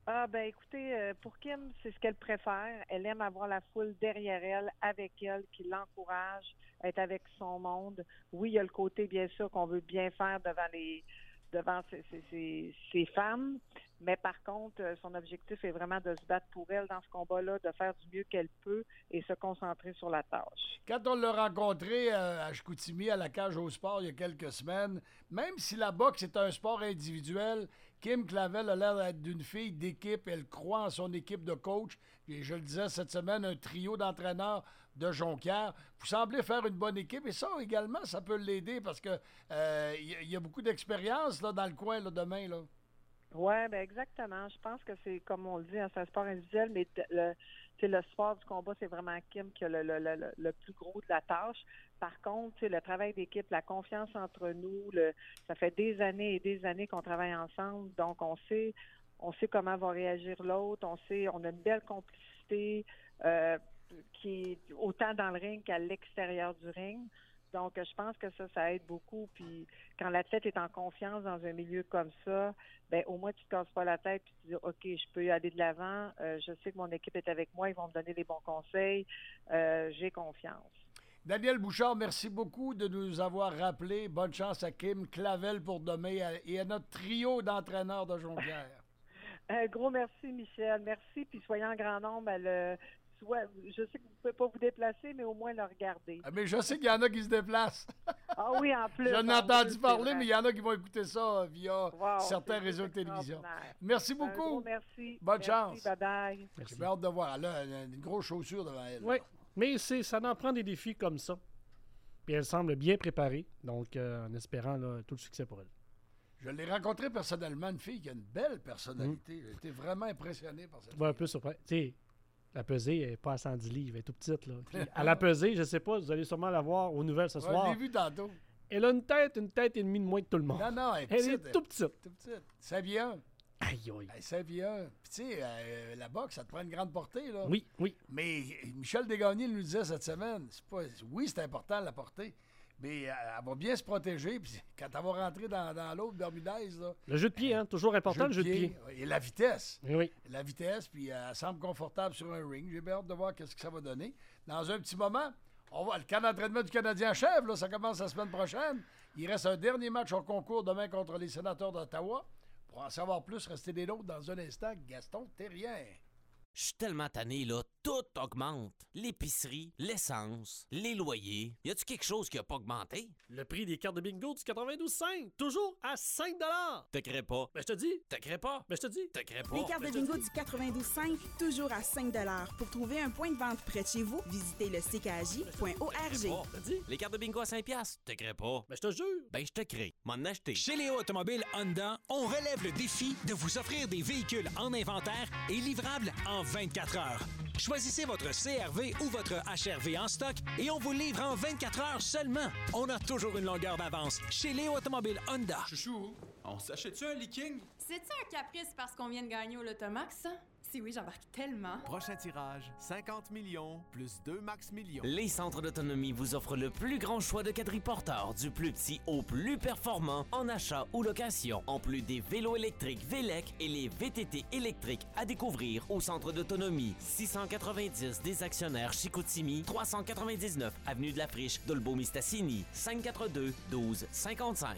Ah, ben écoutez, euh, pour Kim, c'est ce qu'elle préfère. Elle aime avoir la foule derrière elle, avec elle, qui l'encourage, être avec son monde. Oui, il y a le côté, bien sûr, qu'on veut bien faire devant les devant ses, ses, ses, ses femmes, mais par contre, euh, son objectif est vraiment de se battre pour elle dans ce combat-là, de faire du mieux qu'elle peut et se concentrer sur la tâche. Quand on l'a rencontré euh, à Chicoutimi, à la cage au sport, il y a quelques semaines, même si la boxe est un sport individuel, Kim Clavel a l'air d'être d'une fille d'équipe. Elle croit en son équipe de coach. Et je le disais cette semaine, un trio d'entraîneurs de Jonquière. Vous semblez faire une bonne équipe. Et ça, également, ça peut l'aider parce que euh, y, y a beaucoup d'expérience là, dans le coin là, demain. Là. Oui, ben exactement. Je pense que c'est, comme on le dit, hein, c'est un sport individuel, mais le, le sport du combat, c'est vraiment Kim qui a le, le, le, le plus gros de la tâche. Par contre, le travail d'équipe, la confiance entre nous, le, ça fait des années et des années qu'on travaille ensemble, donc on sait, on sait comment va réagir l'autre, on sait, on a une belle complicité euh, qui est autant dans le ring qu'à l'extérieur du ring. Donc, je pense que ça, ça aide beaucoup. Puis, quand l'athlète est en confiance dans un milieu comme ça, ben au moins, tu te casses pas la tête puis tu dis, OK, je peux y aller de l'avant. Euh, je sais que mon équipe est avec moi. Ils vont me donner les bons conseils. Euh, j'ai confiance. Daniel Bouchard, merci beaucoup de nous avoir rappelé. Bonne chance à Kim Clavel pour demain et à notre trio d'entraîneurs de Jonquière. Un gros merci, Michel. Merci. Puis, soyez en grand nombre à le... Soit, je sais que vous ne pouvez pas vous déplacer, mais au moins le regarder. Mais je sais qu'il y en a qui se déplacent. Ah oui, en plus. J'en ai entendu parler, mais il y en a qui vont écouter ça via wow, certains réseaux de télévision. Merci beaucoup. Un gros merci. Bonne merci, chance. Bye-bye. J'ai hâte de voir. Elle a une grosse chaussure devant elle. Oui, mais c'est, ça en prend des défis comme ça. Puis elle semble bien préparée, donc euh, en espérant là, tout le succès pour elle. Je l'ai rencontrée personnellement, une fille qui a une belle personnalité. Mmh. J'ai été vraiment impressionné par cette fille. Un peu surpris. Tu sais, la pesée n'est pas à cent dix livres, elle est toute petite. Là. Puis, à la pesée, je ne sais pas, vous allez sûrement la voir aux nouvelles ce soir. Je l'ai vu tantôt. Elle a une tête, une tête et demie de moins que tout le monde. Non, non, elle est petite. Elle est tout petite. Tout petite. Ça vient. Aïe, aïe. Ça vient. Puis, tu sais, euh, la boxe, ça te prend une grande portée, là. Oui, oui. Mais Michel Desgagnés nous disait cette semaine, c'est pas, oui, c'est important, la portée, mais elle, elle va bien se protéger. Puis, quand elle va rentrer dans, dans l'autre Bermudaise, là. Le jeu de pied, hein, toujours important, jeu le jeu de pied. de pied. Et la vitesse. Oui, oui. La vitesse, puis elle semble confortable sur un ring. J'ai bien hâte de voir qu'est-ce que ça va donner. Dans un petit moment, on va, le camp d'entraînement du Canadien achève, là, ça commence la semaine prochaine. Il reste un dernier match au concours demain contre les Sénateurs d'Ottawa. Pour en savoir plus, restez des nôtres dans un instant. Gaston Terrien. Je suis tellement tanné, là. Tout augmente. L'épicerie, l'essence, les loyers. Y a-tu quelque chose qui a pas augmenté? Le prix des cartes de bingo du quatre-vingt-douze cinq, toujours à cinq dollars. Te crée pas. Ben, je te dis. Te crée pas. Ben, je te dis. Te crée pas. Les cartes de bingo du quatre-vingt-douze cinq, toujours à cinq dollars. Pour trouver un point de vente près de chez vous, visitez le c k j point org. Les cartes de bingo à cinq piastres. Te crée pas. Ben, je te jure. Ben, je te crée. M'en acheter. Chez Léo Automobile Honda, on relève le défi de vous offrir des véhicules en inventaire et livrables en vingt-quatre heures. Choisissez votre C R V ou votre H R V en stock et on vous livre en vingt-quatre heures seulement. On a toujours une longueur d'avance chez Léo Automobile Honda. Chouchou, on s'achète-tu un leaking? C'est-tu un caprice parce qu'on vient de gagner au Lotomax, ça? Si oui, j'embarque tellement. Prochain tirage, cinquante millions plus deux max millions. Les centres d'autonomie vous offrent le plus grand choix de quadriporteurs, du plus petit au plus performant en achat ou location. En plus des vélos électriques Vélec et les V T T électriques à découvrir au centre d'autonomie. six cent quatre-vingt-dix des actionnaires Chicoutimi, trois cent quatre-vingt-dix-neuf avenue de la Friche, Dolbeau-Mistassini, cinq cent quatre-vingt-deux douze cinquante-cinq.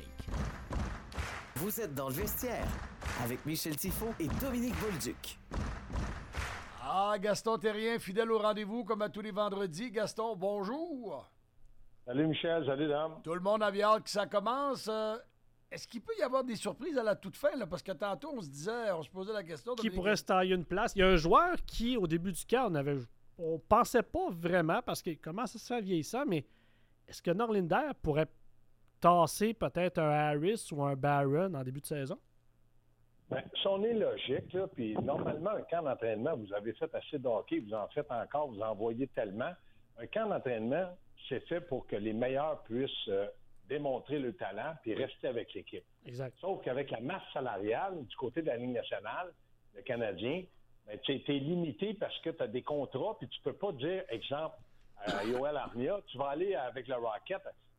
Vous êtes dans le vestiaire avec Michel Tifo et Dominique Bolduc. Ah, Gaston Terrien, fidèle au rendez-vous comme à tous les vendredis. Gaston, bonjour. Salut Michel, salut dame. Tout le monde a bien hâte que ça commence. Euh, est-ce qu'il peut y avoir des surprises à la toute fin? Là? Parce que tantôt, on se disait, on se posait la question... Qui pourrait se tailler une place? Il y a un joueur qui, au début du camp, on avait, on pensait pas vraiment, parce qu'il commence à se faire vieillissant, mais est-ce que Norlinder pourrait tasser peut-être un Harris ou un Barron en début de saison? Bien, si on est logique, là, puis normalement, un camp d'entraînement, vous avez fait assez de hockey, vous en faites encore, vous en voyez tellement. Un camp d'entraînement, c'est fait pour que les meilleurs puissent euh, démontrer le talent puis rester avec l'équipe. Exact. Sauf qu'avec la masse salariale du côté de la Ligue nationale, le Canadien, ben, tu es limité parce que tu as des contrats puis tu peux pas dire, exemple, à Yoel Armia, tu vas aller avec le Rocket,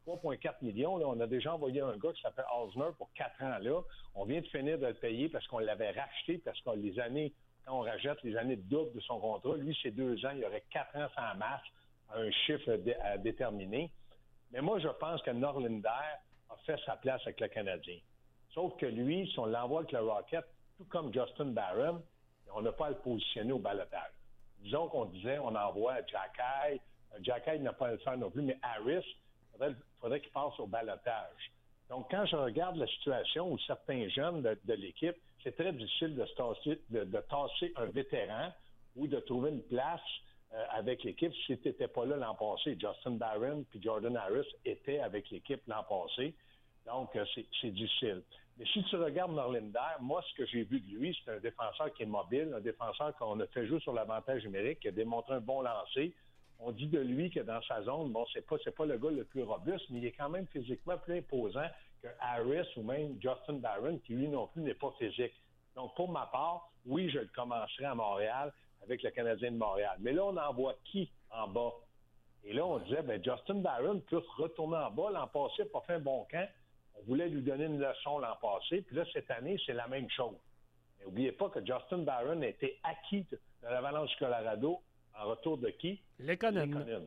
trois virgule quatre millions. Là, on a déjà envoyé un gars qui s'appelle Osner pour quatre ans là. On vient de finir de le payer parce qu'on l'avait racheté, parce que les années, quand on rachète les années doubles de son contrat, lui, c'est deux ans, il y aurait quatre ans sans masse, un chiffre dé- à déterminer. Mais moi, je pense que Norlinder a fait sa place avec le Canadien. Sauf que lui, si on l'envoie avec le Rocket, tout comme Justin Barron, on n'a pas à le positionner au balotage. Disons qu'on disait, on envoie Jack Eye. Jack Eye n'a pas à le faire non plus, mais Harris, il faudrait, faudrait qu'il passe au balotage. Donc, quand je regarde la situation où certains jeunes de, de l'équipe, c'est très difficile de, se tasser, de, de tasser un vétéran ou de trouver une place euh, avec l'équipe si tu n'étais pas là l'an passé. Justin Barron puis Jordan Harris étaient avec l'équipe l'an passé. Donc, euh, c'est, c'est difficile. Mais si tu regardes Norlinder, moi, ce que j'ai vu de lui, c'est un défenseur qui est mobile, un défenseur qu'on a fait jouer sur l'avantage numérique, qui a démontré un bon lancer. On dit de lui que dans sa zone, bon, c'est pas, c'est pas le gars le plus robuste, mais il est quand même physiquement plus imposant que Harris ou même Justin Barron, qui lui non plus n'est pas physique. Donc, pour ma part, oui, je le commencerai à Montréal avec le Canadien de Montréal. Mais là, on envoie qui en bas? Et là, on disait, bien, Justin Barron peut retourner en bas. L'an passé, il n'a pas fait un bon camp. On voulait lui donner une leçon l'an passé. Puis là, cette année, c'est la même chose. Mais n'oubliez pas que Justin Barron a été acquis de l'Avalanche du Colorado en retour de qui? Lekonen.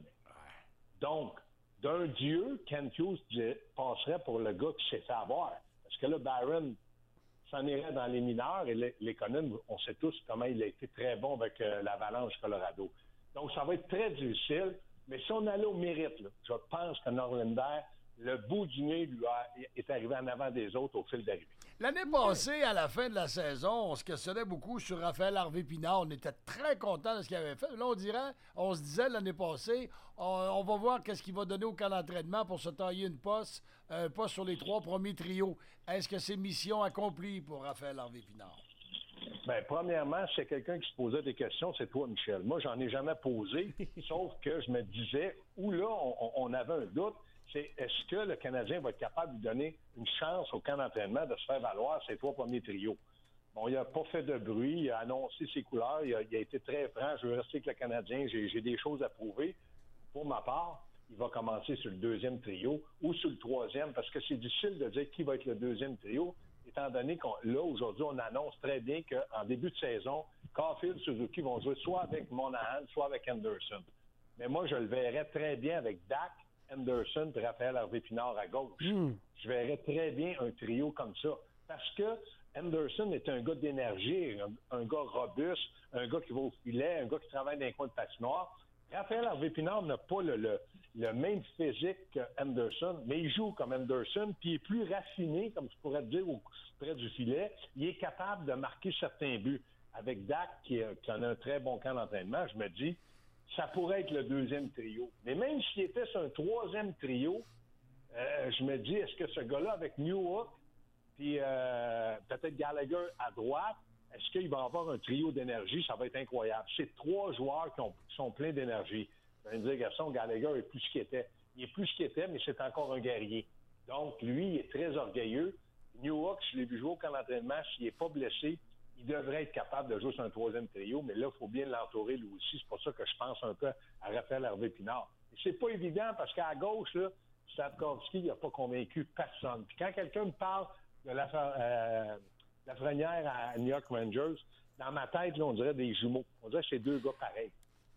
Donc, d'un dieu, Kent Hughes passerait pour le gars qui s'est fait avoir. Parce que là, Barron s'en irait dans les mineurs et Lekonen, on sait tous comment il a été très bon avec euh, l'Avalanche Colorado. Donc, ça va être très difficile. Mais si on allait au mérite, là, je pense que Norlinder, le bout du nez lui a, est arrivé en avant des autres au fil d'arrivée. L'année passée, à la fin de la saison, on se questionnait beaucoup sur Raphaël Harvey-Pinard. On était très contents de ce qu'il avait fait. Là, on dirait, on se disait l'année passée, on, on va voir qu'est-ce qu'il va donner au camp d'entraînement pour se tailler une poste, un poste sur les trois premiers trios. Est-ce que c'est mission accomplie pour Raphaël Harvey-Pinard? Bien, premièrement, c'est quelqu'un qui se posait des questions, c'est toi, Michel. Moi, j'en ai jamais posé, sauf que je me disais, où là, on, on avait un doute, c'est est-ce que le Canadien va être capable de donner une chance au camp d'entraînement de se faire valoir ses trois premiers trios? Bon, il n'a pas fait de bruit, il a annoncé ses couleurs, il a, il a été très franc, je veux rester avec le Canadien, j'ai, j'ai des choses à prouver. Pour ma part, il va commencer sur le deuxième trio ou sur le troisième, parce que c'est difficile de dire qui va être le deuxième trio, étant donné qu'on là, aujourd'hui, on annonce très bien qu'en début de saison, Caulfield, Suzuki vont jouer soit avec Monahan, soit avec Anderson. Mais moi, je le verrais très bien avec Dak, Anderson et Raphaël Harvey-Pinard à gauche. Mm. Je verrais très bien un trio comme ça. Parce que Anderson est un gars d'énergie, un, un gars robuste, un gars qui va au filet, un gars qui travaille dans les coins de patinoire. Raphaël Harvey-Pinard n'a pas le, le, le même physique qu'Anderson, mais il joue comme Anderson, puis il est plus raffiné, comme je pourrais te dire, près du filet. Il est capable de marquer certains buts. Avec Dak, qui, qui en a un très bon camp d'entraînement, je me dis, ça pourrait être le deuxième trio. Mais même s'il était sur un troisième trio, euh, je me dis, est-ce que ce gars-là, avec Newhook, puis euh, peut-être Gallagher à droite, est-ce qu'il va avoir un trio d'énergie? Ça va être incroyable. C'est trois joueurs qui, ont, qui sont pleins d'énergie. Je vais me dire, garçon, Gallagher est plus ce qu'il était. Il est plus ce qu'il était, mais c'est encore un guerrier. Donc, lui, il est très orgueilleux. Newhook, je l'ai vu jouer au camp d'entraînement, s'il n'est pas blessé, il devrait être capable de jouer sur un troisième trio, mais là, il faut bien l'entourer lui aussi. C'est pour ça que je pense un peu à Raphaël Harvey-Pinard. Et c'est pas évident parce qu'à gauche, là, Slavkovski, il n'a pas convaincu personne. Puis quand quelqu'un me parle de la, euh, Lafrenière à New York Rangers, dans ma tête, là, on dirait des jumeaux. On dirait que c'est deux gars pareils.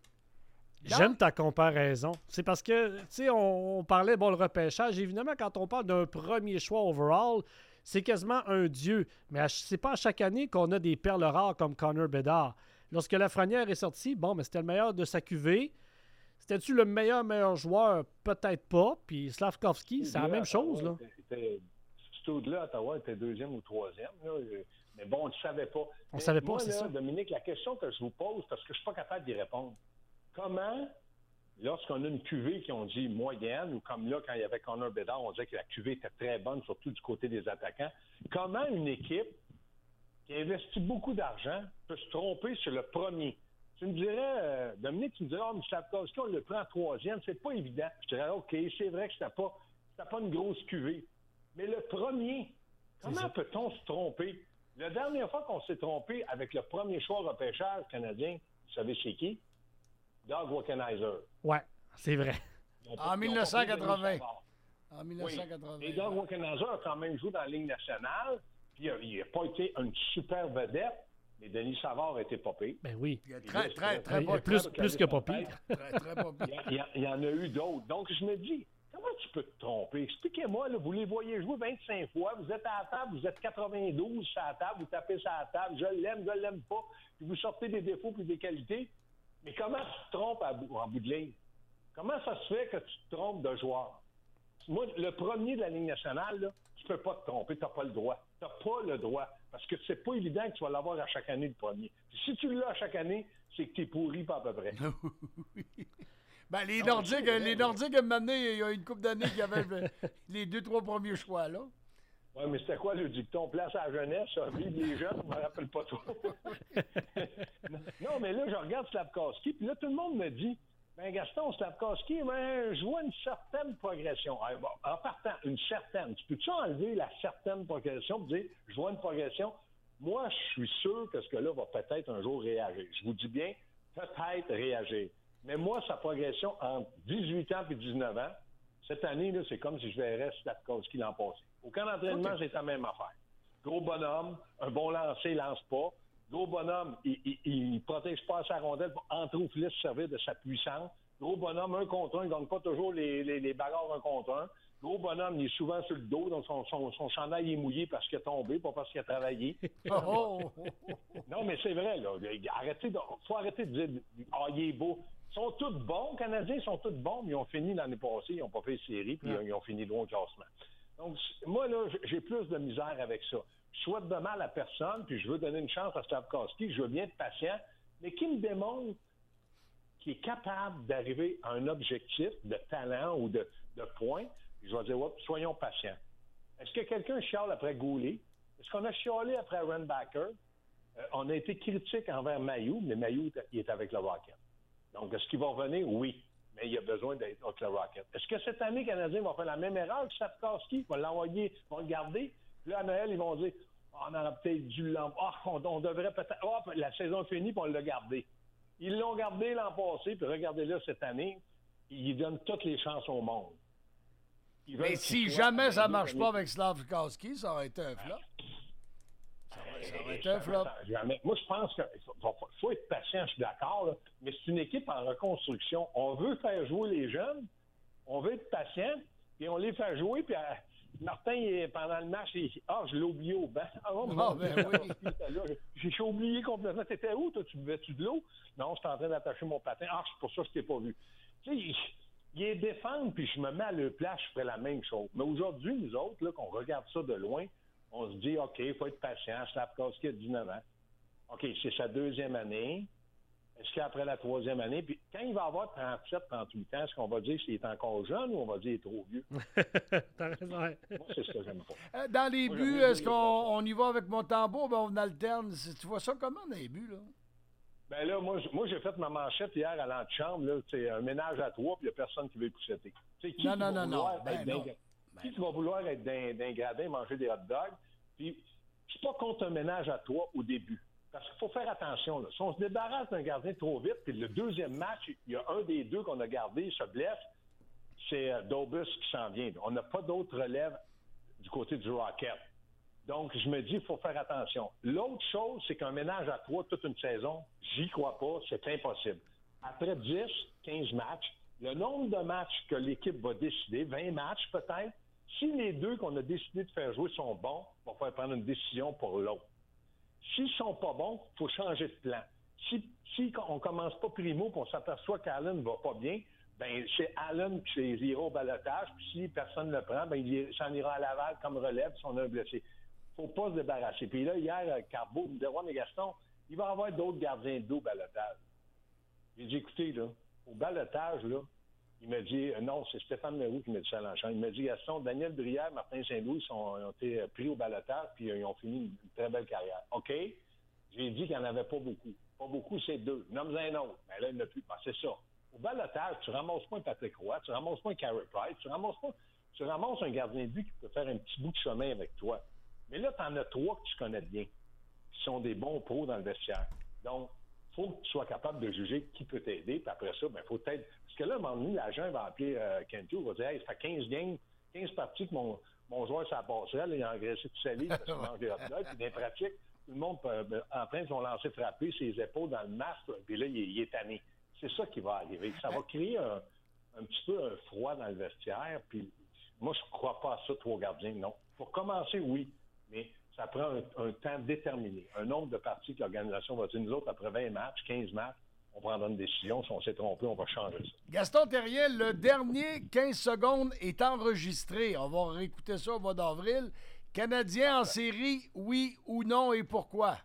J'aime ta comparaison. C'est parce que, tu sais, on, on parlait, bon, le repêchage. Évidemment, quand on parle d'un premier choix overall, c'est quasiment un dieu. Mais à, c'est pas à chaque année qu'on a des perles rares comme Connor Bedard. Lorsque Lafrenière est sorti, bon, mais c'était le meilleur de sa cuvée. C'était-tu le meilleur, meilleur joueur? Peut-être pas. Puis Slavkovski, c'est la même chose, là. Là, Ottawa était deuxième ou troisième. Là. Mais bon, on ne le savait pas. On ne savait pas, moi, c'est là, ça. Dominique, la question que je vous pose, parce que je ne suis pas capable d'y répondre. Comment, lorsqu'on a une cuvée qui ont dit moyenne, ou comme là, quand il y avait Connor Bedard, on disait que la cuvée était très bonne, surtout du côté des attaquants, comment une équipe qui investit beaucoup d'argent peut se tromper sur le premier? Tu me dirais, euh, Dominique, tu me dirais, oh, mais Slavkovski, on le prend en troisième, c'est pas évident. Je dirais, OK, c'est vrai que c'était pas, c'était pas une grosse cuvée. Mais le premier, comment peut-on se tromper? La dernière fois qu'on s'est trompé avec le premier choix repêchage canadien, vous savez c'est qui? Doug Wickenheiser. Ouais, c'est vrai. En dix-neuf cent quatre-vingts. En dix-neuf cent quatre-vingts. Oui. Et Doug Wickenheiser a quand même joué dans la Ligue nationale, puis il n'a pas été une super vedette, mais Denis Savard a été pas pire. Ben oui. Il a très, très, très, très, pas plus, très, plus que pas pire. Très, très pas pire. Il y, a, il y en a eu d'autres. Donc, je me dis, comment tu peux te tromper? Expliquez-moi, là, vous les voyez jouer vingt-cinq fois, vous êtes à la table, vous êtes quatre-vingt-douze sur la table, vous tapez sur la table, je l'aime, je l'aime pas, puis vous sortez des défauts puis des qualités. Mais comment tu te trompes à, en bout de ligne? Comment ça se fait que tu te trompes de joueur? Moi, le premier de la Ligue nationale, là, tu peux pas te tromper, tu n'as pas le droit. Tu n'as pas le droit. Parce que c'est pas évident que tu vas l'avoir à chaque année, le premier. Puis si tu l'as à chaque année, c'est que tu es pourri pas à peu près. ben, les non, Nordiques, les Nordiques, à un moment donné, il y a une couple d'années qu'il y avait les deux, trois premiers choix, là. Oui, mais c'était quoi le dicton? Place à la jeunesse, vive les jeunes, je me rappelle pas trop. Non, mais là, je regarde Slafkovský, puis là, tout le monde me dit, ben Gaston, Slafkovský, ben, je vois une certaine progression. Alors, bon, en partant, une certaine. Tu peux-tu enlever la certaine progression et dire, je vois une progression? Moi, je suis sûr que ce gars-là va peut-être un jour réagir. Je vous dis bien, peut-être réagir. Mais moi, sa progression entre dix-huit ans et dix-neuf ans, cette année, là, c'est comme si je verrais Slafkovský l'an passé. Au camp d'entraînement, okay. C'est la même affaire. Gros bonhomme, un bon lancer, lance pas. Gros bonhomme, il, il, il protège pas sa rondelle pour entrer au filet, se servir de sa puissance. Gros bonhomme, un contre un, il ne gagne pas toujours les, les, les bagarres un contre un. Gros bonhomme, il est souvent sur le dos, donc son, son, son chandail est mouillé parce qu'il a tombé, pas parce qu'il a travaillé. Oh! Non, mais c'est vrai, là. Arrêtez de, faut arrêter de dire « Ah, il est beau ». Ils sont tous bons, les Canadiens, ils sont tous bons, mais ils ont fini l'année passée, ils n'ont pas fait de série, puis ouais. Ils ont fini loin au classement. Donc, moi, là, j'ai plus de misère avec ça. Je souhaite de mal à personne, puis je veux donner une chance à Slafkovský, je veux bien être patient, mais qui me démontre qu'il est capable d'arriver à un objectif de talent ou de, de points, je vais dire, ouais, soyons patients. Est-ce que quelqu'un chiale après Goulet? Est-ce qu'on a chialé après Renbacker? Euh, on a été critique envers Mailloux, mais Mailloux, il est avec le Rocket. Donc, est-ce qu'il va revenir? Oui. Mais il a besoin d'être avec le Rocket. Est-ce que cette année, les Canadiens vont faire la même erreur que Slafkovský? Ils vont l'envoyer, ils vont le garder. Puis là, à Noël, ils vont dire oh, on aurait peut-être dû l'envoyer. Oh, on, on devrait peut-être. Oh, la saison est finie, puis on l'a gardé. Ils l'ont gardé l'an passé, puis regardez-le cette année. Ils donnent toutes les chances au monde. Mais si jamais ça ne marche pas avec Slafkovský, ça aurait été un flop. Ça va être un flop. Moi, je pense qu'il faut, faut être patient, je suis d'accord, là, mais c'est une équipe en reconstruction. On veut faire jouer les jeunes, on veut être patient, puis on les fait jouer, puis euh, Martin, il, pendant le match, il dit « Ah, je l'ai oublié au banc. » Ah, oh, oh, ben oui. J'ai oublié complètement. T'étais où, toi? Tu buvais-tu de l'eau? Non, j'étais en train d'attacher mon patin. Ah, c'est pour ça que je t'ai pas vu. Tu sais, il, il est défendre, puis je me mets à leur place, je ferais la même chose. Mais aujourd'hui, nous autres, là, qu'on regarde ça de loin, on se dit, OK, il faut être patient. Slafkovský a dix-neuf ans. OK, c'est sa deuxième année. Est-ce qu'après la troisième année, puis quand il va avoir trente-sept, trente-huit ans, est-ce qu'on va dire qu'il est encore jeune ou on va dire qu'il est trop vieux? T'as raison. Moi, c'est ce que j'aime pas. Dans les Moi, buts, est-ce qu'on on y va avec Montembeault, ben on alterne? Tu vois ça comment dans les buts, là? Ben là, moi, moi j'ai fait ma manchette hier à l'antichambre, là, c'est un ménage à trois, puis il n'y a personne qui veut pousseter. Non, non, non, non, ben non. Qui ben va vouloir être d'un, d'un gradin, manger des hot dogs? Puis, c'est pas contre un ménage à trois au début. Parce qu'il faut faire attention. Là. Si on se débarrasse d'un gardien trop vite, puis le deuxième match, il y a un des deux qu'on a gardé, il se blesse, c'est euh, Dobus qui s'en vient. On n'a pas d'autre relève du côté du Rocket. Donc, je me dis, il faut faire attention. L'autre chose, c'est qu'un ménage à trois toute une saison, j'y crois pas, c'est impossible. Après dix, quinze matchs, le nombre de matchs que l'équipe va décider, vingt matchs peut-être, si les deux qu'on a décidé de faire jouer sont bons, on va faire prendre une décision pour l'autre. S'ils ne sont pas bons, il faut changer de plan. Si, si on ne commence pas primo et on s'aperçoit qu'Allen ne va pas bien, ben c'est Allen qui ira au balotage, puis si personne ne le prend, ben il s'en ira à Laval comme relève si on a un blessé. Il ne faut pas se débarrasser. Puis là, hier, Carbeau me dit ouais, mais Gaston, il va y avoir d'autres gardiens d'eau au balotage. J'ai dit écoutez, là, au balotage, là, il m'a dit, euh, non, c'est Stéphane Leroux qui m'a dit ça à l'enchant. Il m'a dit, Gaston, Daniel Brière, Martin Saint-Louis ils ont été pris au balotage, puis euh, ils ont fini une, une très belle carrière. OK? J'ai dit qu'il n'y en avait pas beaucoup. Pas beaucoup, c'est deux. Nomme un autre. Mais là, il n'y en a plus. Ben, c'est ça. Au balotage, tu ramasses pas un Patrick Roy, tu ramasses pas un Carey Price, tu ramasses pas, tu ramasses un gardien de but qui peut faire un petit bout de chemin avec toi. Mais là, tu en as trois que tu connais bien, qui sont des bons pros dans le vestiaire. Donc, il faut que tu sois capable de juger qui peut t'aider, puis après ça, il ben, faut peut-être... Parce que là, à un moment donné, l'agent va appeler euh, Kentio, va dire « Hey, ça fait quinze games quinze parties que mon, mon joueur s'est passerelle, il a engraissé tout salé parce qu'il mange des hot dogs. Puis dans les pratiques, tout le monde peut, en train de son lancer frapper ses épaules dans le masque, puis là, il, il est tanné. C'est ça qui va arriver. Ça va créer un, un petit peu un froid dans le vestiaire. Puis moi, je ne crois pas à ça, trois gardiens, non. Pour commencer, oui, mais ça prend un, un temps déterminé. Un nombre de parties que l'organisation va dire, nous autres, après vingt matchs, quinze matchs, on prendra une décision. Si on s'est trompé, on va changer ça. Gaston Terrien, le dernier quinze secondes est enregistré. On va réécouter ça au mois d'avril. Canadien en série, oui ou non, et pourquoi?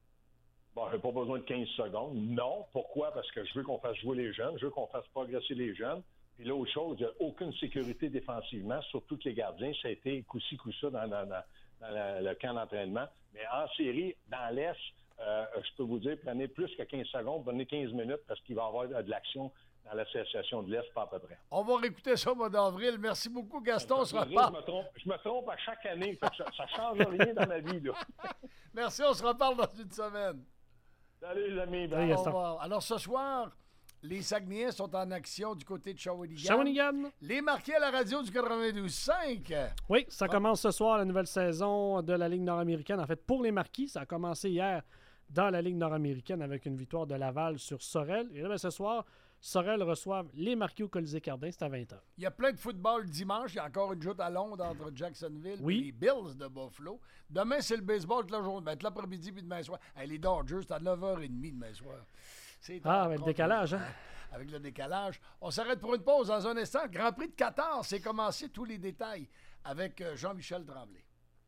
Bon, je n'ai pas besoin de quinze secondes. Non. Pourquoi? Parce que je veux qu'on fasse jouer les jeunes. Je veux qu'on fasse progresser les jeunes. Puis l'autre chose, il n'y a aucune sécurité défensivement, surtout que les gardiens, ça a été coup-ci, coup-ça dans, dans, dans, dans la, le camp d'entraînement. Mais en série, dans l'Est, euh, je peux vous dire, prenez plus que quinze secondes, prenez quinze minutes parce qu'il va y avoir de l'action dans l'association de l'Est, pas à peu près. On va réécouter ça au mois d'avril. Merci beaucoup, Gaston. On se reparle. Je me trompe, je me trompe à chaque année. Ça ne change rien dans ma vie, là. Merci, on se reparle dans une semaine. Salut, les amis. Salut, au revoir. Alors, ce soir, les Saguenayens sont en action du côté de Shawinigan. Shawinigan. Les marqués à la radio du quatre-vingt-douze cinq. Oui, ça commence ce soir, la nouvelle saison de la Ligue nord-américaine. En fait, pour les marquis, ça a commencé hier dans la Ligue nord-américaine avec une victoire de Laval sur Sorel. Et là, bien, ce soir, Sorel reçoivent les marquis au Colisée Cardin. C'est à vingt heures. Il y a plein de football dimanche. Il y a encore une joute à Londres entre Jacksonville oui. et les Bills de Buffalo. Demain, c'est le baseball toute la journée. Ben, l'après-midi puis demain soir. Hey, les Dodgers, c'est à neuf heures trente demain soir. C'est ah, avec le décalage, hein? Avec le décalage. On s'arrête pour une pause dans un instant. Grand Prix de Qatar, c'est commencé. Tous les détails avec Jean-Michel Tremblay.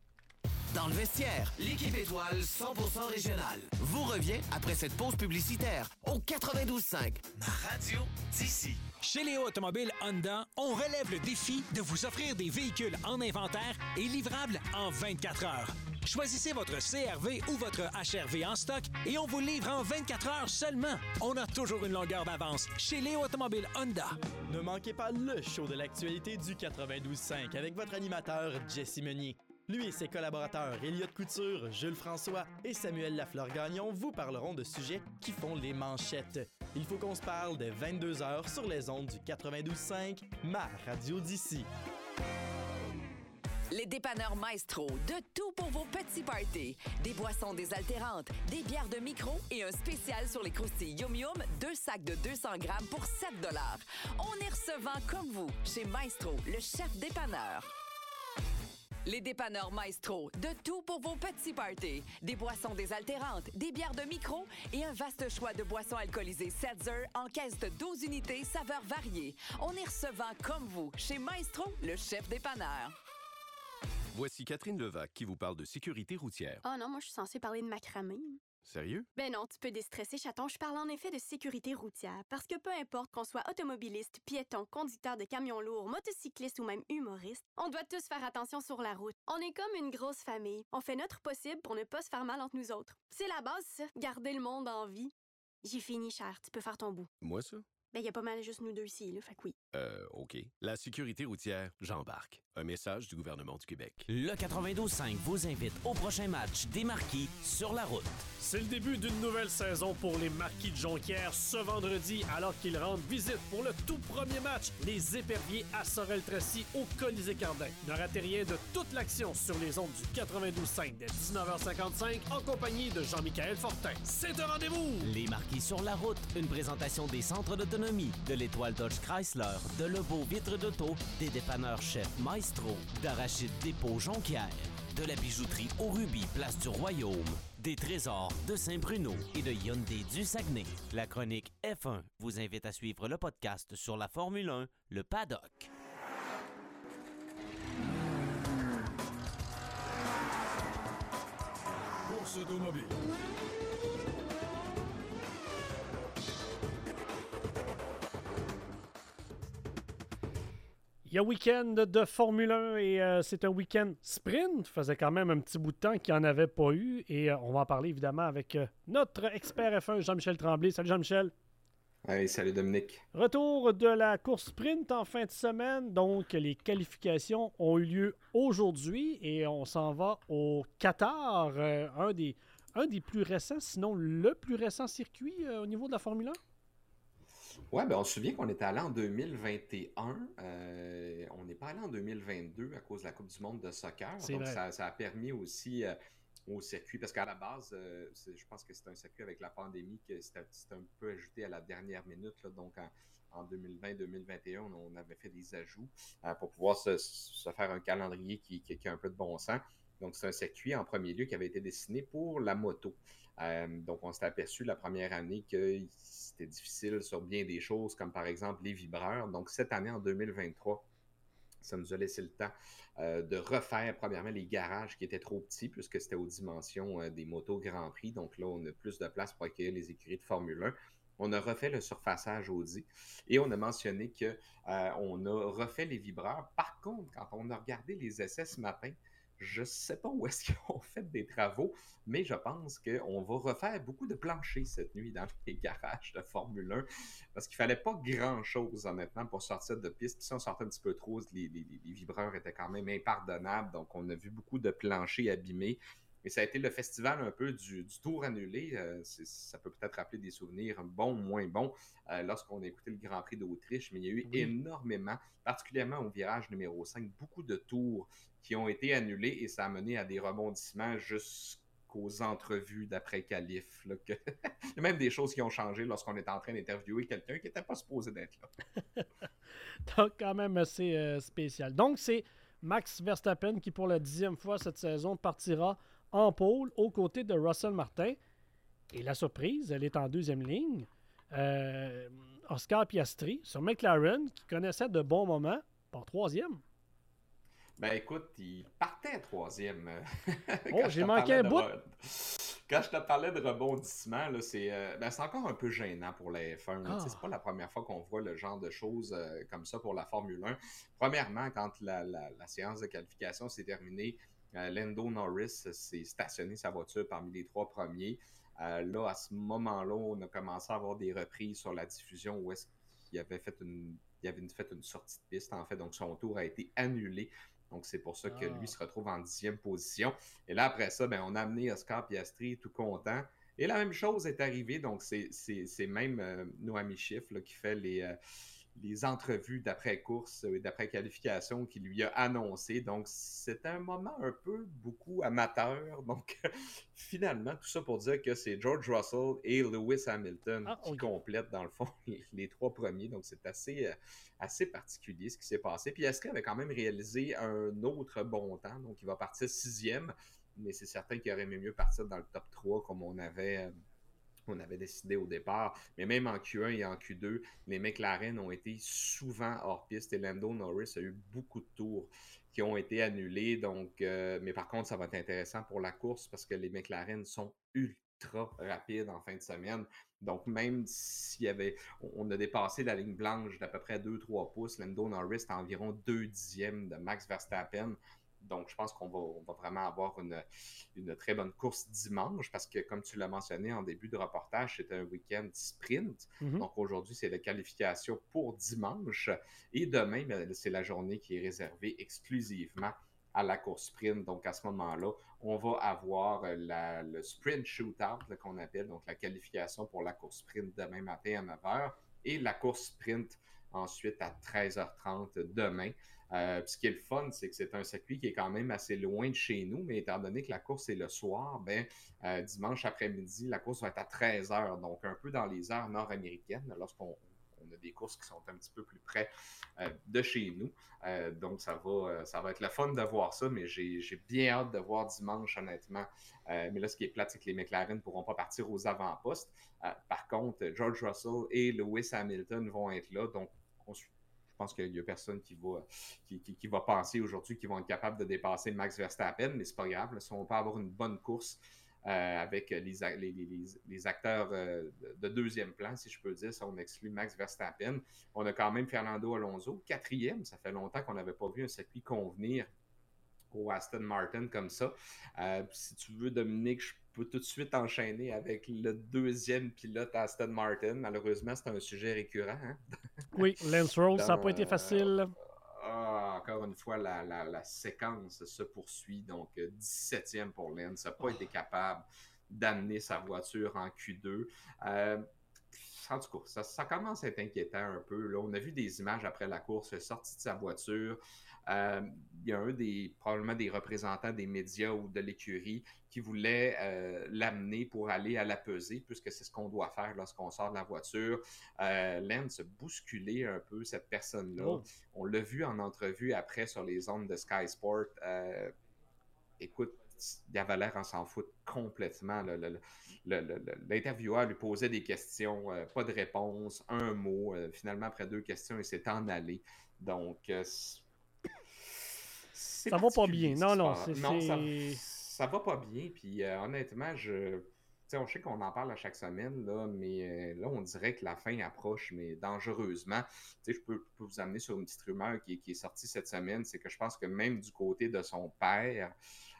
Dans le vestiaire, l'équipe étoile cent pour cent régionale vous revient après cette pause publicitaire au quatre-vingt-douze cinq, la radio d'ici. Chez Léo Automobile Honda, on relève le défi de vous offrir des véhicules en inventaire et livrables en vingt-quatre heures. Choisissez votre C R V ou votre H R V en stock et on vous livre en vingt-quatre heures seulement. On a toujours une longueur d'avance chez Léo Automobile Honda. Ne manquez pas le show de l'actualité du quatre-vingt-douze cinq avec votre animateur Jesse Meunier. Lui et ses collaborateurs Elliott Couture, Jules François et Samuel Lafleur-Gagnon vous parleront de sujets qui font les manchettes. Il faut qu'on se parle dès vingt-deux heures sur les ondes du quatre-vingt-douze cinq, ma radio d'ici. Les dépanneurs Maestro, de tout pour vos petits parties. Des boissons désaltérantes, des bières de micro et un spécial sur les croustilles Yum Yum, deux sacs de deux cents grammes pour sept dollars. On est recevant comme vous chez Maestro, le chef dépanneur. Les dépanneurs Maestro, de tout pour vos petits parties. Des boissons désaltérantes, des bières de micro et un vaste choix de boissons alcoolisées Seltzer en caisse de douze unités, saveurs variées. On est recevant comme vous chez Maestro, le chef dépanneur. Voici Catherine Levac qui vous parle de sécurité routière. Oh non, moi je suis censée parler de macramé. Sérieux? Ben non, tu peux déstresser, chaton. Je parle en effet de sécurité routière. Parce que peu importe qu'on soit automobiliste, piéton, conducteur de camions lourds, motocycliste ou même humoriste, on doit tous faire attention sur la route. On est comme une grosse famille. On fait notre possible pour ne pas se faire mal entre nous autres. C'est la base, ça. Garder le monde en vie. J'ai fini, cher. Tu peux faire ton bout. Moi, ça? Ben, il y a pas mal juste nous deux ici, là. Fait que oui. Euh, OK. La sécurité routière, j'embarque. Un message du gouvernement du Québec. Le quatre-vingt-douze cinq vous invite au prochain match des Marquis sur la route. C'est le début d'une nouvelle saison pour les Marquis de Jonquière ce vendredi, alors qu'ils rendent visite pour le tout premier match, les Éperviers à Sorel-Tracy au Colisée Cardin. Ne ratez rien de toute l'action sur les ondes du quatre-vingt-douze cinq dès dix-neuf heures cinquante-cinq en compagnie de Jean-Michel Fortin. C'est un rendez-vous! Les Marquis sur la route, une présentation des centres d'autonomie, de l'Étoile Dodge Chrysler, de Lebeau Vitre d'Auto, des dépanneurs Chef Maestro, d'Arachide Dépôt Jonquière, de la bijouterie au Rubis, place du Royaume, des Trésors de Saint-Bruno et de Hyundai du Saguenay. La chronique F un vous invite à suivre le podcast sur la Formule un, le Paddock. Course automobile. Il y a week-end de Formule un et euh, c'est un week-end sprint. Ça faisait quand même un petit bout de temps qu'il n'y en avait pas eu. Et euh, on va en parler évidemment avec euh, notre expert F un, Jean-Michel Tremblay. Salut Jean-Michel. Hey, salut Dominique. Retour de la course sprint en fin de semaine. Donc, les qualifications ont eu lieu aujourd'hui et on s'en va au Qatar, euh, un, des, un des plus récents, sinon le plus récent circuit euh, au niveau de la Formule un. Ouais, ben on se souvient qu'on était allé en deux mille vingt et un. Euh, on n'est pas allé en deux mille vingt-deux à cause de la Coupe du monde de soccer. C'est Donc, vrai. ça, ça a permis aussi euh, au circuit, parce qu'à la base, euh, c'est- je pense que c'est un circuit avec la pandémie que c'était c'était un peu ajouté à la dernière minute. Là. Donc, en, en deux mille vingt deux mille vingt et un, on, on avait fait des ajouts euh, pour pouvoir se, se faire un calendrier qui, qui, qui a un peu de bon sens. Donc, c'est un circuit en premier lieu qui avait été dessiné pour la moto. Euh, donc, on s'est aperçu la première année que c'était difficile sur bien des choses, comme par exemple les vibreurs. Donc, cette année, en deux mille vingt-trois, ça nous a laissé le temps euh, de refaire, premièrement, les garages qui étaient trop petits, puisque c'était aux dimensions euh, des motos Grand Prix. Donc là, on a plus de place pour accueillir les écuries de Formule un. On a refait le surfaçage Audi et on a mentionné qu'on euh, a refait les vibreurs. Par contre, quand on a regardé les essais ce matin, je ne sais pas où est-ce qu'ils ont fait des travaux, mais je pense qu'on va refaire beaucoup de planchers cette nuit dans les garages de Formule un parce qu'il ne fallait pas grand-chose, honnêtement, pour sortir de piste. Puis si on sortait un petit peu trop, les, les, les vibreurs étaient quand même impardonnables. Donc, on a vu beaucoup de planchers abîmés. Et ça a été le festival un peu du, du tour annulé. Euh, ça peut peut-être rappeler des souvenirs bons, moins bons, euh, lorsqu'on a écouté le Grand Prix d'Autriche. Mais il y a eu oui. énormément, particulièrement au virage numéro cinq, beaucoup de tours qui ont été annulés et ça a mené à des rebondissements jusqu'aux entrevues d'après-qualif. Là, que... il y a même des choses qui ont changé lorsqu'on est en train d'interviewer quelqu'un qui n'était pas supposé d'être là. Donc, quand même assez euh, spécial. Donc, c'est Max Verstappen qui, pour la dixième fois cette saison, partira en pôle aux côtés de Russell Martin. Et la surprise, elle est en deuxième ligne. Euh, Oscar Piastri sur McLaren, qui connaissait de bons moments, par troisième. Ben écoute, il partait troisième. Oh, j'ai manqué un bout. Re... Quand je te parlais de rebondissement, là, c'est, euh, ben, c'est encore un peu gênant pour la F un. Ah. C'est pas la première fois qu'on voit le genre de choses euh, comme ça pour la Formule un. Premièrement, quand la, la, la séance de qualification s'est terminée, euh, Lando Norris s'est stationné sa voiture parmi les trois premiers. Euh, là, à ce moment-là, on a commencé à avoir des reprises sur la diffusion où est-ce qu'il avait fait une, il avait fait une sortie de piste, en fait. Donc, son tour a été annulé. Donc, c'est pour ça que lui se retrouve en dixième position. Et là, après ça, ben, on a amené Oscar Piastri tout content. Et la même chose est arrivée. Donc, c'est, c'est, c'est même euh, Noami Schiff là, qui fait les, euh, les entrevues d'après-course et d'après-qualification qui lui a annoncé. Donc, c'est un moment un peu beaucoup amateur. Donc, finalement, tout ça pour dire que c'est George Russell et Lewis Hamilton ah, qui okay. complètent, dans le fond, les, les trois premiers. Donc, c'est assez, euh, assez particulier ce qui s'est passé. Puis, Piastri avait quand même réalisé un autre bon temps. Donc, il va partir sixième. Mais c'est certain qu'il aurait mieux partir dans le top trois comme on avait... Euh, on avait décidé au départ, mais même en Q un et en Q deux, les McLaren ont été souvent hors piste et Lando Norris a eu beaucoup de tours qui ont été annulés. Donc, euh, mais par contre, ça va être intéressant pour la course parce que les McLaren sont ultra rapides en fin de semaine. Donc, même s'il y avait, on a dépassé la ligne blanche d'à peu près deux à trois pouces, Lando Norris est à environ deux dixièmes de Max Verstappen. Donc, je pense qu'on va, on va vraiment avoir une, une très bonne course dimanche parce que, comme tu l'as mentionné en début de reportage, c'était un week-end sprint. Mm-hmm. Donc, aujourd'hui, c'est la qualification pour dimanche. Et demain, c'est la journée qui est réservée exclusivement à la course sprint. Donc, à ce moment-là, on va avoir la, le sprint shootout là, qu'on appelle, donc la qualification pour la course sprint demain matin à neuf heures et la course sprint ensuite à treize heures trente demain. Euh, ce qui est le fun, c'est que c'est un circuit qui est quand même assez loin de chez nous, mais étant donné que la course est le soir, ben, euh, dimanche après-midi, la course va être à treize heures, donc un peu dans les heures nord-américaines, lorsqu'on on a des courses qui sont un petit peu plus près euh, de chez nous. Euh, donc, ça va, ça va être le fun de voir ça, mais j'ai, j'ai bien hâte de voir dimanche, honnêtement. Euh, mais là, ce qui est plate, c'est que les McLaren ne pourront pas partir aux avant-postes. Euh, par contre, George Russell et Lewis Hamilton vont être là, donc on suit. Je pense qu'il n'y a personne qui va, qui, qui, qui va penser aujourd'hui qu'ils vont être capables de dépasser Max Verstappen, mais c'est pas grave. Là, si on peut avoir une bonne course euh, avec les, les, les, les acteurs euh, de deuxième plan, si je peux dire, si on exclut Max Verstappen, on a quand même Fernando Alonso, quatrième. Ça fait longtemps qu'on n'avait pas vu un circuit convenir au Aston Martin comme ça. Euh, si tu veux, Dominique, je peux tout de suite enchaîner avec le deuxième pilote Aston Martin. Malheureusement, c'est un sujet récurrent. Hein? Oui, Lance Stroll, ça n'a pas été facile. Euh, encore une fois, la, la, la séquence se poursuit. Donc, dix-septième pour Lance. Il n'a pas oh. été capable d'amener sa voiture en Q deux. Euh, en tout cas, ça, ça commence à être inquiétant un peu. Là. On a vu des images après la course, sorti de sa voiture. Euh, il y a un des, probablement des représentants des médias ou de l'écurie qui voulait euh, l'amener pour aller à la pesée, puisque c'est ce qu'on doit faire lorsqu'on sort de la voiture. Euh, Lance a bousculé un peu cette personne-là. Oh. On l'a vu en entrevue après sur les ondes de Sky Sport. Euh, écoute, il avait l'air en s'en foutre complètement. Le, le, le, le, l'intervieweur lui posait des questions, euh, pas de réponse, un mot. Euh, finalement, après deux questions, il s'est en allé. Donc, euh, c'est ça va pas bien. Non, non. C'est, non c'est... Ça, ça va pas bien. Puis, euh, honnêtement, je... on sait qu'on en parle à chaque semaine, là, mais euh, là, on dirait que la fin approche, mais dangereusement. Je peux, je peux vous amener sur une petite rumeur qui, qui est sortie cette semaine. C'est que je pense que même du côté de son père,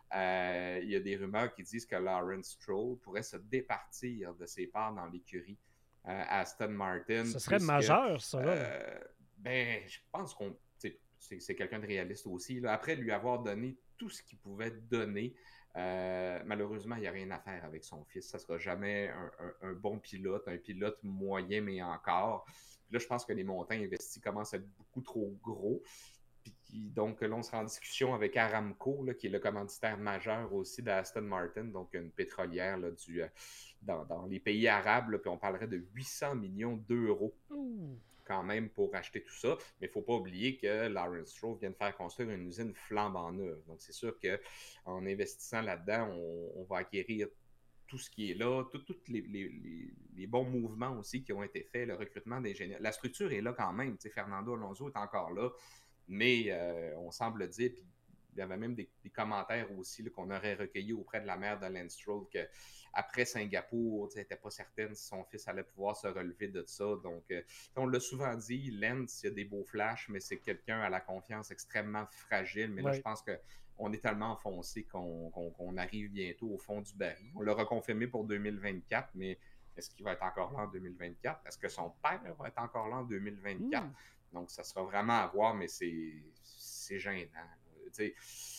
Euh, il y a des rumeurs qui disent que Lawrence Stroll pourrait se départir de ses parts dans l'écurie euh, Aston Martin. Ce serait majeur, ça. Là. Euh, ben, je pense qu'on c'est, c'est quelqu'un de réaliste aussi. Là. Après lui avoir donné tout ce qu'il pouvait donner, euh, malheureusement, il n'y a rien à faire avec son fils. Ça ne sera jamais un, un, un bon pilote, un pilote moyen, mais encore. Puis là, je pense que les montants investis commencent à être beaucoup trop gros. Puis, donc, là, on sera en discussion avec Aramco, là, qui est le commanditaire majeur aussi d'Aston Martin, donc une pétrolière là, du, euh, dans, dans les pays arabes, là, puis on parlerait de huit cents millions d'euros Ouh. Quand même pour acheter tout ça. Mais il ne faut pas oublier que Lawrence Stroll vient de faire construire une usine flambant neuve. Donc, c'est sûr qu'en investissant là-dedans, on, on va acquérir tout ce qui est là, tous les, les, les, les bons mouvements aussi qui ont été faits, le recrutement d'ingénieurs. La structure est là quand même. Tu sais, Fernando Alonso est encore là. Mais euh, on semble dire, puis il y avait même des, des commentaires aussi là, qu'on aurait recueillis auprès de la mère de Lance Stroll qu'après Singapour, elle n'était pas certaine si son fils allait pouvoir se relever de ça. Donc, euh, on l'a souvent dit, Lance, il y a des beaux flashs, mais c'est quelqu'un à la confiance extrêmement fragile. Mais ouais. Là, je pense qu'on est tellement enfoncé qu'on, qu'on, qu'on arrive bientôt au fond du baril. On l'a reconfirmé pour deux mille vingt-quatre, mais est-ce qu'il va être encore là en deux mille vingt-quatre? Est-ce que son père va être encore là en deux mille vingt-quatre? Mmh. Donc, ça sera vraiment à voir, mais c'est, c'est gênant. Tu sais,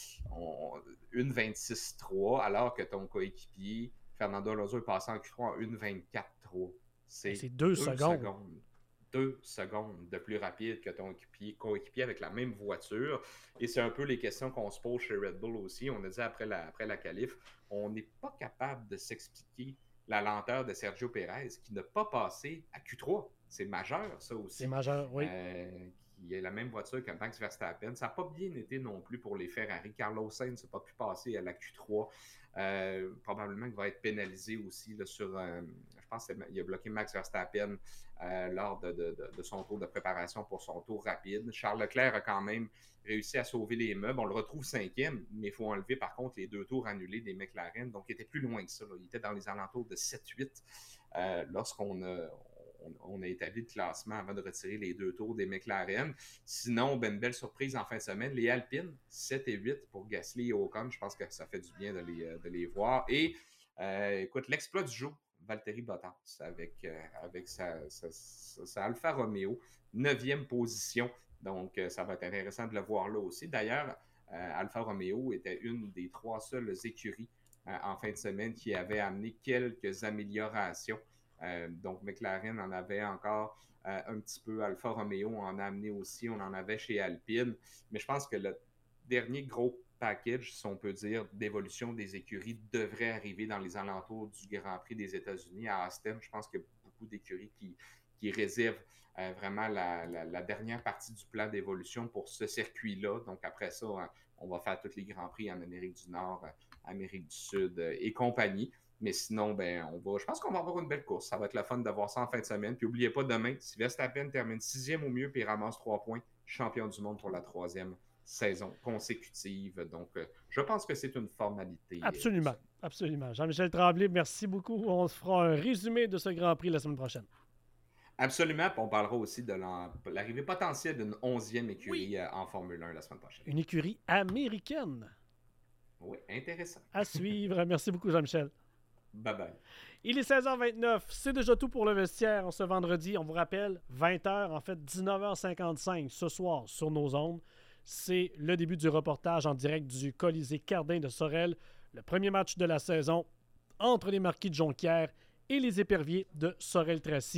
on, une vingt-six trois, alors que ton coéquipier, Fernando Alonso, est passé en Q trois en une vingt-quatre trois. C'est, c'est deux, deux secondes. secondes. Deux secondes de plus rapide que ton coéquipier, coéquipier avec la même voiture. Et c'est un peu les questions qu'on se pose chez Red Bull aussi. On a dit après la, après la qualif, on n'est pas capable de s'expliquer la lenteur de Sergio Pérez qui n'a pas passé à Q trois. C'est majeur, ça aussi. C'est majeur, oui. Euh, il a la même voiture que Max Verstappen. Ça n'a pas bien été non plus pour les Ferrari. Carlos Sainz n'a pas pu passer à la Q trois. Euh, probablement qu'il va être pénalisé aussi là, sur... Euh, je pense qu'il a bloqué Max Verstappen euh, lors de, de, de, de son tour de préparation pour son tour rapide. Charles Leclerc a quand même réussi à sauver les meubles. On le retrouve cinquième, mais il faut enlever par contre les deux tours annulés des McLaren. Donc, il était plus loin que ça. Là. Il était dans les alentours de sept huit euh, lorsqu'on a... on a établi le classement avant de retirer les deux tours des McLaren. Sinon, ben, une belle surprise en fin de semaine. Les Alpines, sept et huit pour Gasly et Ocon. Je pense que ça fait du bien de les, de les voir. Et, euh, écoute, l'exploit du jour, Valtteri Bottas, avec, euh, avec sa, sa, sa, sa Alfa Romeo, neuvième position. Donc, euh, ça va être intéressant de le voir là aussi. D'ailleurs, euh, Alfa Romeo était une des trois seules écuries euh, en fin de semaine qui avait amené quelques améliorations. Euh, donc, McLaren en avait encore euh, un petit peu. Alfa Romeo en a amené aussi. On en avait chez Alpine. Mais je pense que le dernier gros package, si on peut dire, d'évolution des écuries devrait arriver dans les alentours du Grand Prix des États-Unis à Austin. Je pense qu'il y a beaucoup d'écuries qui, qui réservent euh, vraiment la, la, la dernière partie du plan d'évolution pour ce circuit-là. Donc, après ça, on va faire tous les Grands Prix en Amérique du Nord, Amérique du Sud et compagnie. Mais sinon, ben, on va, je pense qu'on va avoir une belle course. Ça va être le fun d'avoir ça en fin de semaine. Puis n'oubliez pas, demain, si Verstappen termine sixième au mieux puis il ramasse trois points, champion du monde pour la troisième saison consécutive. Donc, euh, je pense que c'est une formalité. Absolument, euh, absolument. Jean-Michel Tremblay, merci beaucoup. On se fera un résumé de ce Grand Prix la semaine prochaine. Absolument. Puis on parlera aussi de l'arrivée potentielle d'une onzième écurie oui. en Formule un la semaine prochaine. Une écurie américaine. Oui, intéressant. À suivre. Merci beaucoup, Jean-Michel. Bye bye. Il est seize heures vingt-neuf. C'est déjà tout pour le vestiaire ce vendredi. On vous rappelle, vingt heures, en fait dix-neuf heures cinquante-cinq ce soir sur nos ondes. C'est le début du reportage en direct du Colisée Cardin de Sorel. Le premier match de la saison entre les Marquis de Jonquière et les Éperviers de Sorel-Tracy.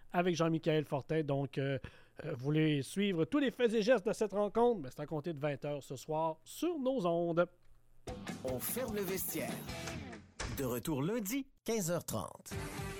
avec Jean-Michel Fortin. Donc, euh, euh, vous voulez suivre tous les faits et gestes de cette rencontre? Ben, c'est à compter de vingt heures ce soir sur nos ondes. On ferme le vestiaire. De retour lundi, quinze heures trente.